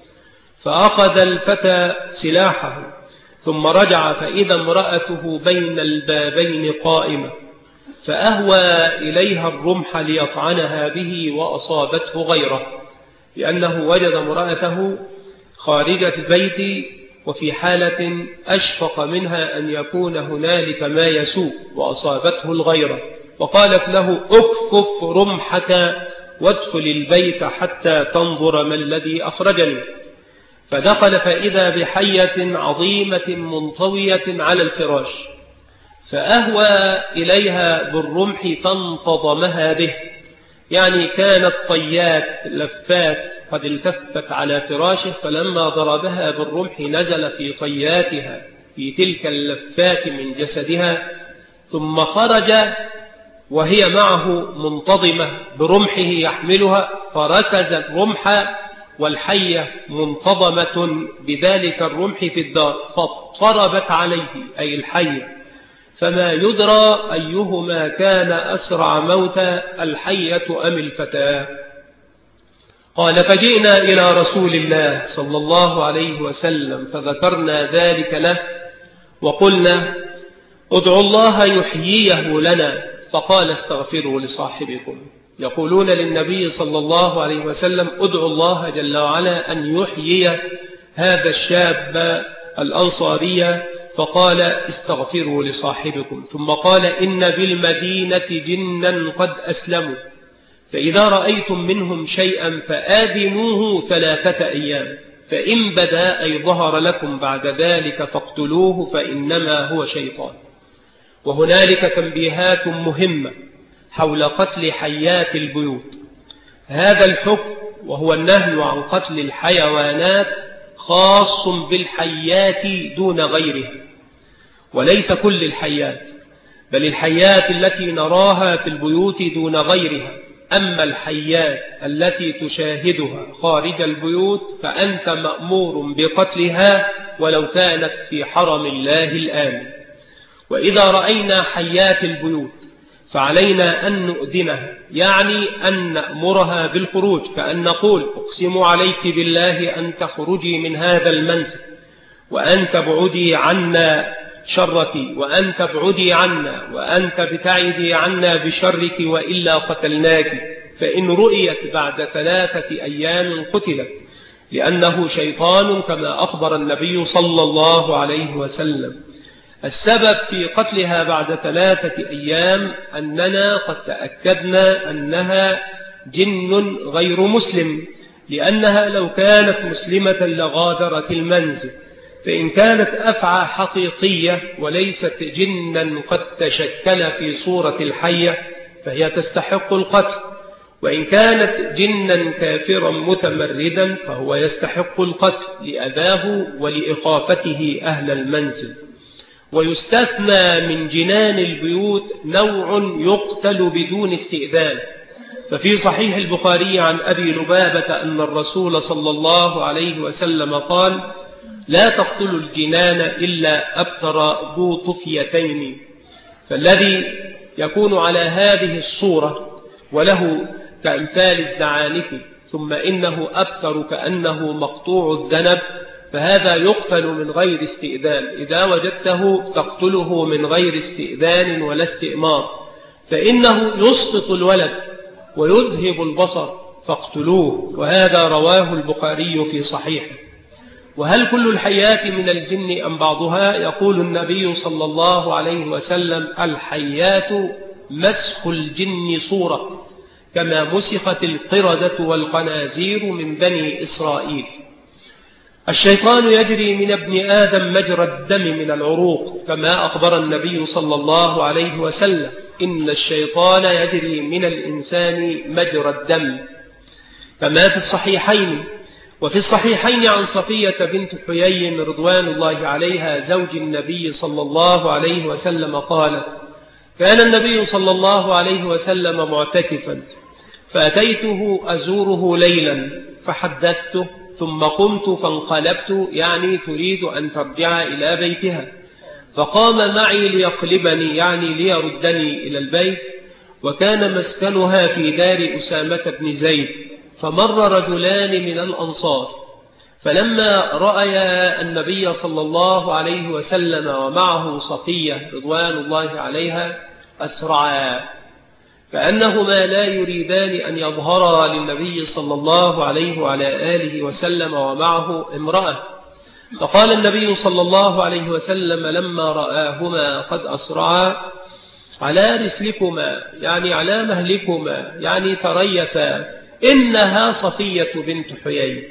فأخذ الفتى سلاحه ثم رجع فإذا امرأته بين البابين قائمة، فأهوى إليها الرمح ليطعنها به وأصابته غيره، لأنه وجد امرأته خارجة البيت وفي حالة أشفق منها أن يكون هنالك ما يسوء وأصابته الغيرة، وقالت له أكفف رمحك وادخل البيت حتى تنظر ما الذي أخرجني. فدخل فإذا بحية عظيمة منطوية على الفراش، فأهوى إليها بالرمح فانتضمها به، يعني كانت طيات لفات قد التفت على فراشه، فلما ضربها بالرمح نزل في طياتها في تلك اللفات من جسدها، ثم خرج وهي معه منتظمة برمحه يحملها، فركز الرمح والحية منتظمة بذلك الرمح في الدار، فاضطربت عليه أي الحية، فما يدرى أيهما كان أسرع موتا، الحية أم الفتاة. قال فجئنا إلى رسول الله صلى الله عليه وسلم فذكرنا ذلك له، وقلنا ادعوا الله يحييه لنا، فقال استغفروا لصاحبكم. يقولون للنبي صلى الله عليه وسلم ادعوا الله جل وعلا أن يحيي هذا الشاب الأنصاري، فقال استغفروا لصاحبكم. ثم قال إن بالمدينة جنا قد أسلموا، فإذا رأيتم منهم شيئا فآذنوه ثلاثة أيام، فإن بدا أي ظهر لكم بعد ذلك فاقتلوه، فإنما هو شيطان. وهنالك تنبيهات مهمة حول قتل حيات البيوت. هذا الحكم وهو النهي عن قتل الحيوانات خاص بالحيات دون غيرها، وليس كل الحيات، بل الحيات التي نراها في البيوت دون غيرها. أما الحيات التي تشاهدها خارج البيوت فأنت مأمور بقتلها ولو كانت في حرم الله الآمن. وإذا رأينا حيات البيوت فعلينا أن نؤذنها، يعني أن نأمرها بالخروج، كأن نقول أقسم عليك بالله أن تخرجي من هذا المنزل، وأن تبعدي عنا شرك، وأن تبعدي عنا، وأن تبتعدي عنا بشرك، وإلا قتلناك. فإن رؤيت بعد ثلاثة أيام قتلت، لأنه شيطان كما أخبر النبي صلى الله عليه وسلم. السبب في قتلها بعد ثلاثة أيام أننا قد تأكدنا أنها جن غير مسلم، لأنها لو كانت مسلمة لغادرت المنزل، فإن كانت أفعى حقيقية وليست جنا قد تشكل في صورة الحية فهي تستحق القتل، وإن كانت جنا كافرا متمردا فهو يستحق القتل لأذاه ولإخافته أهل المنزل. ويستثنى من جنان البيوت نوع يقتل بدون استئذان، ففي صحيح البخاري عن أبي لبابة أن الرسول صلى الله عليه وسلم قال لا تقتلوا الجنان إلا أبتر ذو طفيتين. فالذي يكون على هذه الصورة وله كأمثال الزعانف ثم إنه أبتر كأنه مقطوع الذنب، فهذا يقتل من غير استئذان. إذا وجدته تقتله من غير استئذان ولا استئمار، فإنه يسقط الولد ويذهب البصر فاقتلوه، وهذا رواه البخاري في صحيحه. وهل كل الحيات من الجن أم بعضها؟ يقول النبي صلى الله عليه وسلم الحيات مسخ الجن صورة، كما مسخت القردة والخنازير من بني إسرائيل. الشيطان يجري من ابن آدم مجرى الدم من العروق، كما أخبر النبي صلى الله عليه وسلم إن الشيطان يجري من الإنسان مجرى الدم، كما في الصحيحين. وفي الصحيحين عن صفية بنت حيي رضوان الله عليها زوج النبي صلى الله عليه وسلم قالت كان النبي صلى الله عليه وسلم معتكفا، فأتيته أزوره ليلا فحدثته، ثم قمت فانقلبت، يعني تريد أن ترجع إلى بيتها، فقام معي ليقلبني، يعني ليردني إلى البيت، وكان مسكنها في دار أسامة بن زيد. فمر رجلان من الأنصار، فلما رأيا النبي صلى الله عليه وسلم ومعه صفية رضوان الله عليها أسرعا، كأنهما لا يريدان أن يظهرا للنبي صلى الله عليه وعلى آله وسلم ومعه امرأة، فقال النبي صلى الله عليه وسلم لما رآهما قد أسرعا: على رسلكما، يعني على مهلكما، يعني تريثا، إنها صفية بنت حيي.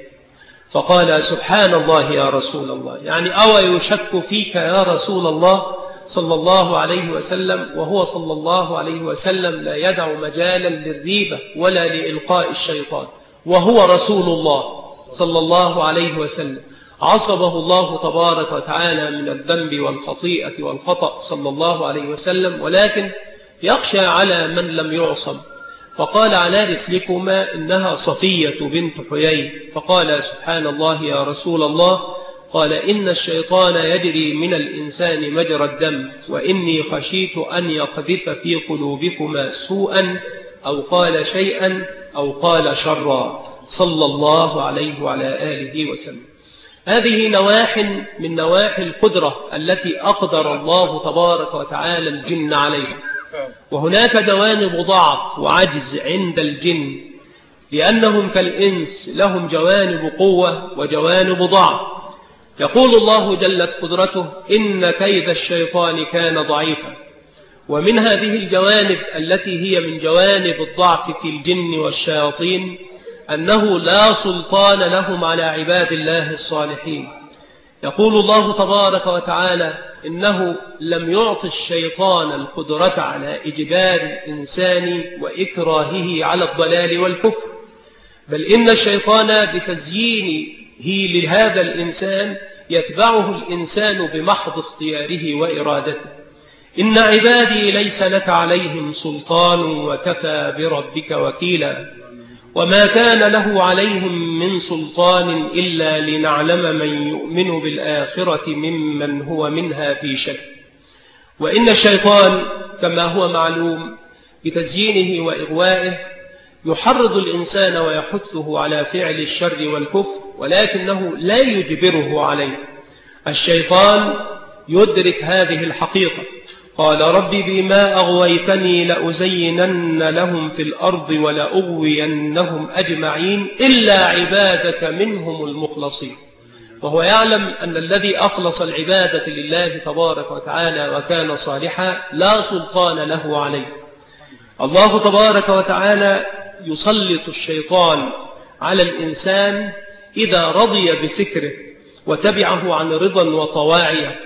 فقال: سبحان الله يا رسول الله، يعني أو يشك فيك يا رسول الله صلى الله عليه وسلم، وهو صلى الله عليه وسلم لا يدع مجالا للريبة ولا لإلقاء الشيطان، وهو رسول الله صلى الله عليه وسلم عصبه الله تبارك وتعالى من الذنب والخطيئة والخطأ صلى الله عليه وسلم، ولكن يخشى على من لم يعصم. فقال: على رسلكما، إنها صفية بنت حيي. فقال: سبحان الله يا رسول الله. قال: إن الشيطان يجري من الإنسان مجرى الدم، وإني خشيت أن يقذف في قلوبكما سوءا، أو قال شيئا، أو قال شرا، صلى الله عليه وعلى آله وسلم. هذه نواح من نواحي القدرة التي أقدر الله تبارك وتعالى الجن عليها. وهناك جوانب ضعف وعجز عند الجن، لأنهم كالإنس لهم جوانب قوة وجوانب ضعف. يقول الله جلت قدرته: إن كيد الشيطان كان ضعيفا. ومن هذه الجوانب التي هي من جوانب الضعف في الجن والشياطين أنه لا سلطان لهم على عباد الله الصالحين. يقول الله تبارك وتعالى: إنه لم يعط الشيطان القدرة على إجبار الإنسان وإكراهه على الضلال والكفر، بل إن الشيطان بتزيينه لهذا الإنسان يتبعه الإنسان بمحض اختياره وإرادته. إن عبادي ليس لك عليهم سلطان وكفى بربك وكيلا. وما كان له عليهم من سلطان إلا لنعلم من يؤمن بالآخرة ممن هو منها في شك. وإن الشيطان كما هو معلوم بتزيينه وإغوائه يحرض الإنسان ويحثه على فعل الشر والكفر، ولكنه لا يجبره عليه. الشيطان يدرك هذه الحقيقة. قال: رب بما أغويتني لأزينن لهم في الأرض ولأغوينهم أجمعين إلا عبادك منهم المخلصين. وهو يعلم أن الذي أخلص العبادة لله تبارك وتعالى وكان صالحا لا سلطان له عليه. الله تبارك وتعالى يسلط الشيطان على الإنسان إذا رضي بفكره وتبعه عن رضا وطواعية.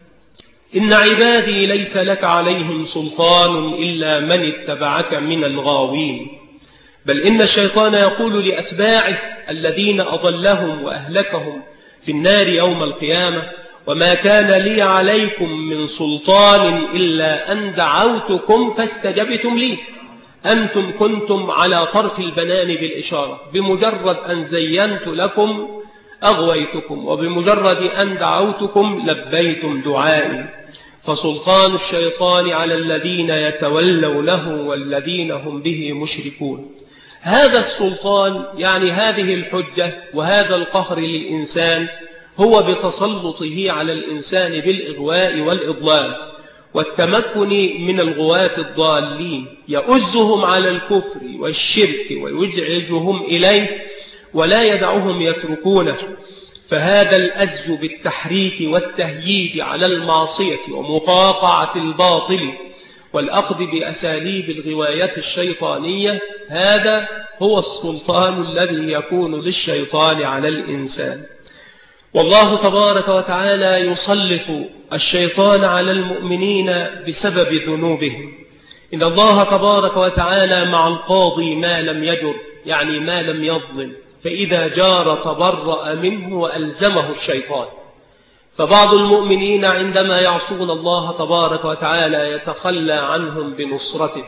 إن عبادي ليس لك عليهم سلطان إلا من اتبعك من الغاوين. بل إن الشيطان يقول لأتباعه الذين أضلهم وأهلكهم في النار يوم القيامة: وما كان لي عليكم من سلطان إلا أن دعوتكم فاستجبتم لي. أنتم كنتم على طرف البنان بالإشارة، بمجرد أن زينت لكم أغويتكم، وبمجرد أن دعوتكم لبيتم دعائي. فسلطان الشيطان على الذين يتولونه والذين هم به مشركون. هذا السلطان يعني هذه الحجة وهذا القهر للإنسان هو بتسلطه على الإنسان بالإغواء والإضلال والتمكن من الغواة الضالين، يؤزهم على الكفر والشرك ويزعجهم إليه ولا يدعهم يتركونه. فهذا الأز بالتحريك والتهييج على المعصية ومقاطعة الباطل والأخذ بأساليب الغواية الشيطانية، هذا هو السلطان الذي يكون للشيطان على الإنسان. والله تبارك وتعالى يسلط الشيطان على المؤمنين بسبب ذنوبهم. إن الله تبارك وتعالى مع القاضي ما لم يجر، يعني ما لم يظلم، فإذا جار تبرأ منه وألزمه الشيطان. فبعض المؤمنين عندما يعصون الله تبارك وتعالى يتخلى عنهم بنصرته،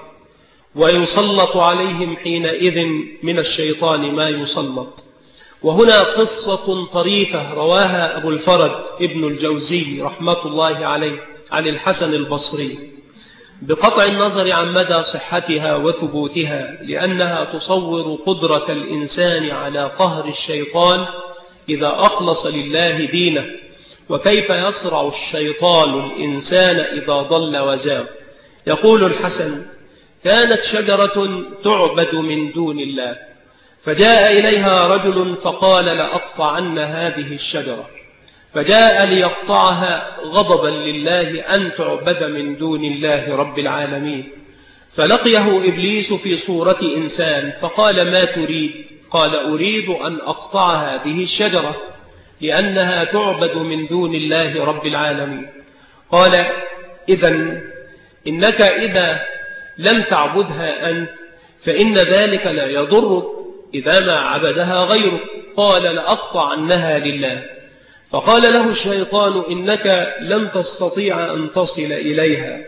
ويسلط عليهم حينئذ من الشيطان ما يسلط. وهنا قصة طريفة رواها أبو الفرج ابن الجوزي رحمة الله عليه عن الحسن البصري، بقطع النظر عن مدى صحتها وثبوتها، لأنها تصور قدرة الإنسان على قهر الشيطان إذا أخلص لله دينه، وكيف يصرع الشيطان الإنسان إذا ضل وزاغ. يقول الحسن: كانت شجرة تعبد من دون الله، فجاء إليها رجل فقال: لأقطعن هذه الشجرة. فجاء ليقطعها غضبا لله أن تعبد من دون الله رب العالمين. فلقيه إبليس في صورة إنسان فقال: ما تريد؟ قال: أريد أن أقطع هذه الشجرة لأنها تعبد من دون الله رب العالمين. قال: إذن إنك إذا لم تعبدها أنت فإن ذلك لا يضرك إذا ما عبدها غيرك. قال: لأقطعنها لله. فقال له الشيطان: إنك لن تستطيع أن تصل إليها.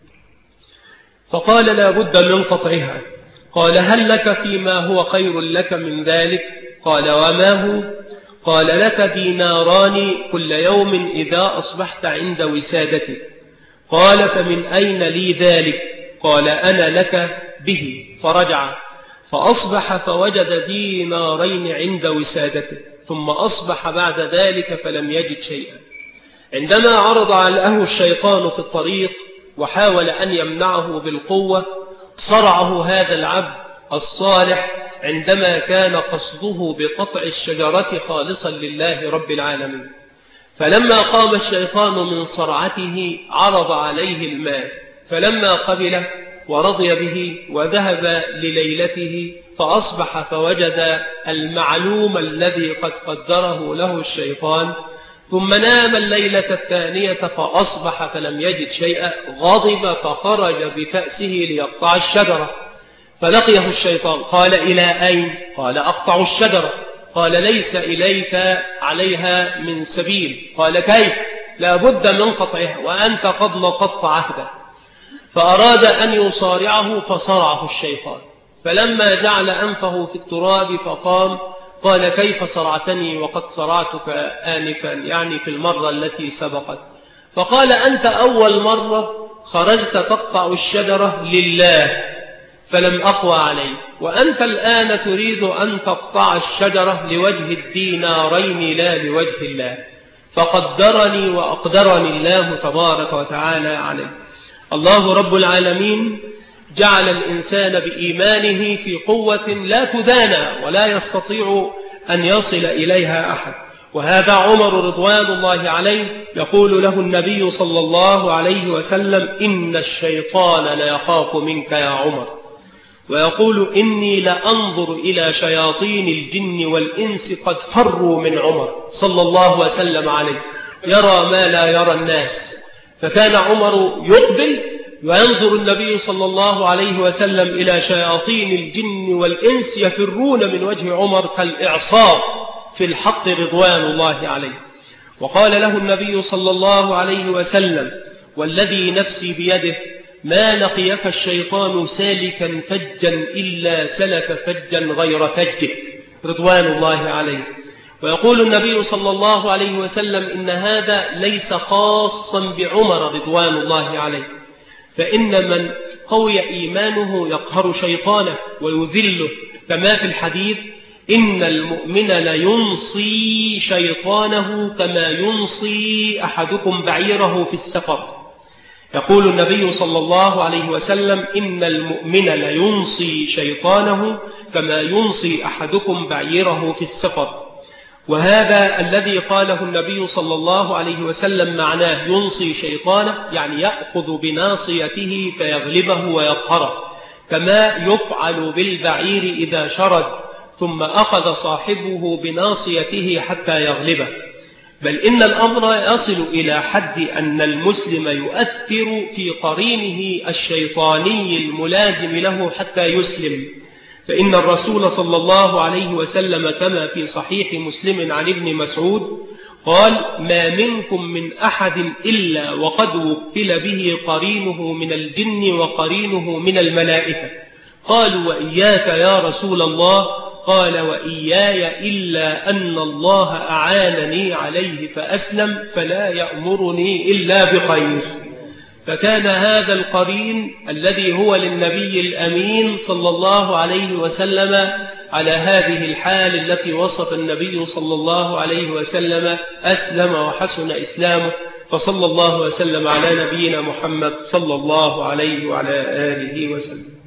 فقال: لا بد من قطعها. قال: هل لك فيما هو خير لك من ذلك؟ قال: وما هو؟ قال: لك ديناران كل يوم إذا أصبحت عند وسادتك. قال: فمن أين لي ذلك؟ قال: أنا لك به. فرجع فأصبح فوجد دينارين عند وسادته، ثم أصبح بعد ذلك فلم يجد شيئا. عندما عرض عليه الشيطان في الطريق وحاول أن يمنعه بالقوة، صرعه هذا العبد الصالح عندما كان قصده بقطع الشجرة خالصا لله رب العالمين. فلما قام الشيطان من صرعته عرض عليه المال، فلما قبله ورضي به وذهب لليلته، فأصبح فوجد المعلوم الذي قد قدره له الشيطان، ثم نام الليلة الثانية فأصبح فلم يجد شيئا. غضب فخرج بفأسه ليقطع الشجرة، فلقيه الشيطان. قال: إلى أين؟ قال: أقطع الشجرة. قال: ليس إليك عليها من سبيل. قال: كيف؟ لا بد من قطعها وأنت قد نقضت عهدا. فأراد أن يصارعه فصرعه الشيطان، فلما جعل أنفه في التراب فقام قال: كيف صرعتني وقد صرعتك آنفا، يعني في المرة التي سبقت؟ فقال: أنت أول مرة خرجت تقطع الشجرة لله فلم أقوى عليك، وأنت الآن تريد أن تقطع الشجرة لوجه الدينارين لا لوجه الله. فقدرني وأقدرني الله تبارك وتعالى عليه. الله رب العالمين جعل الإنسان بإيمانه في قوة لا تدانى ولا يستطيع أن يصل إليها أحد. وهذا عمر رضوان الله عليه يقول له النبي صلى الله عليه وسلم: إن الشيطان ليخاف منك يا عمر. ويقول: إني لأنظر إلى شياطين الجن والإنس قد فروا من عمر صلى الله وسلم عليه، يرى ما لا يرى الناس. فكان عمر يقبل وينظر النبي صلى الله عليه وسلم إلى شياطين الجن والإنس يفرون من وجه عمر كالإعصار في الحق رضوان الله عليه. وقال له النبي صلى الله عليه وسلم: والذي نفسي بيده ما لقيك الشيطان سالكا فجا إلا سلك فجا غير فجك رضوان الله عليه. ويقول النبي صلى الله عليه وسلم: إن هذا ليس خاصا بعمر رضوان الله عليه، فإن من قوي إيمانه يقهر شيطانه ويذله، كما في الحديث: إن المؤمن لينصي شيطانه كما ينصي أحدكم بعيره في السفر. يقول النبي صلى الله عليه وسلم: إن المؤمن لينصي شيطانه كما ينصي أحدكم بعيره في السفر. وهذا الذي قاله النبي صلى الله عليه وسلم معناه ينصي شيطانه، يعني يأخذ بناصيته فيغلبه ويقهره، كما يفعل بالبعير إذا شرد ثم أخذ صاحبه بناصيته حتى يغلبه. بل إن الأمر يصل إلى حد أن المسلم يؤثر في قرينه الشيطاني الملازم له حتى يسلم. فإن الرسول صلى الله عليه وسلم كما في صحيح مسلم عن ابن مسعود قال: ما منكم من أحد إلا وقد وكل به قرينه من الجن وقرينه من الملائكة. قالوا: وإياك يا رسول الله؟ قال: وإياي إلا أن الله أعانني عليه فأسلم فلا يأمرني إلا بخير. فكان هذا القرين الذي هو للنبي الأمين صلى الله عليه وسلم على هذه الحال التي وصف النبي صلى الله عليه وسلم أسلم وحسن إسلامه. فصلى الله وسلم على نبينا محمد صلى الله عليه وعلى آله وسلم.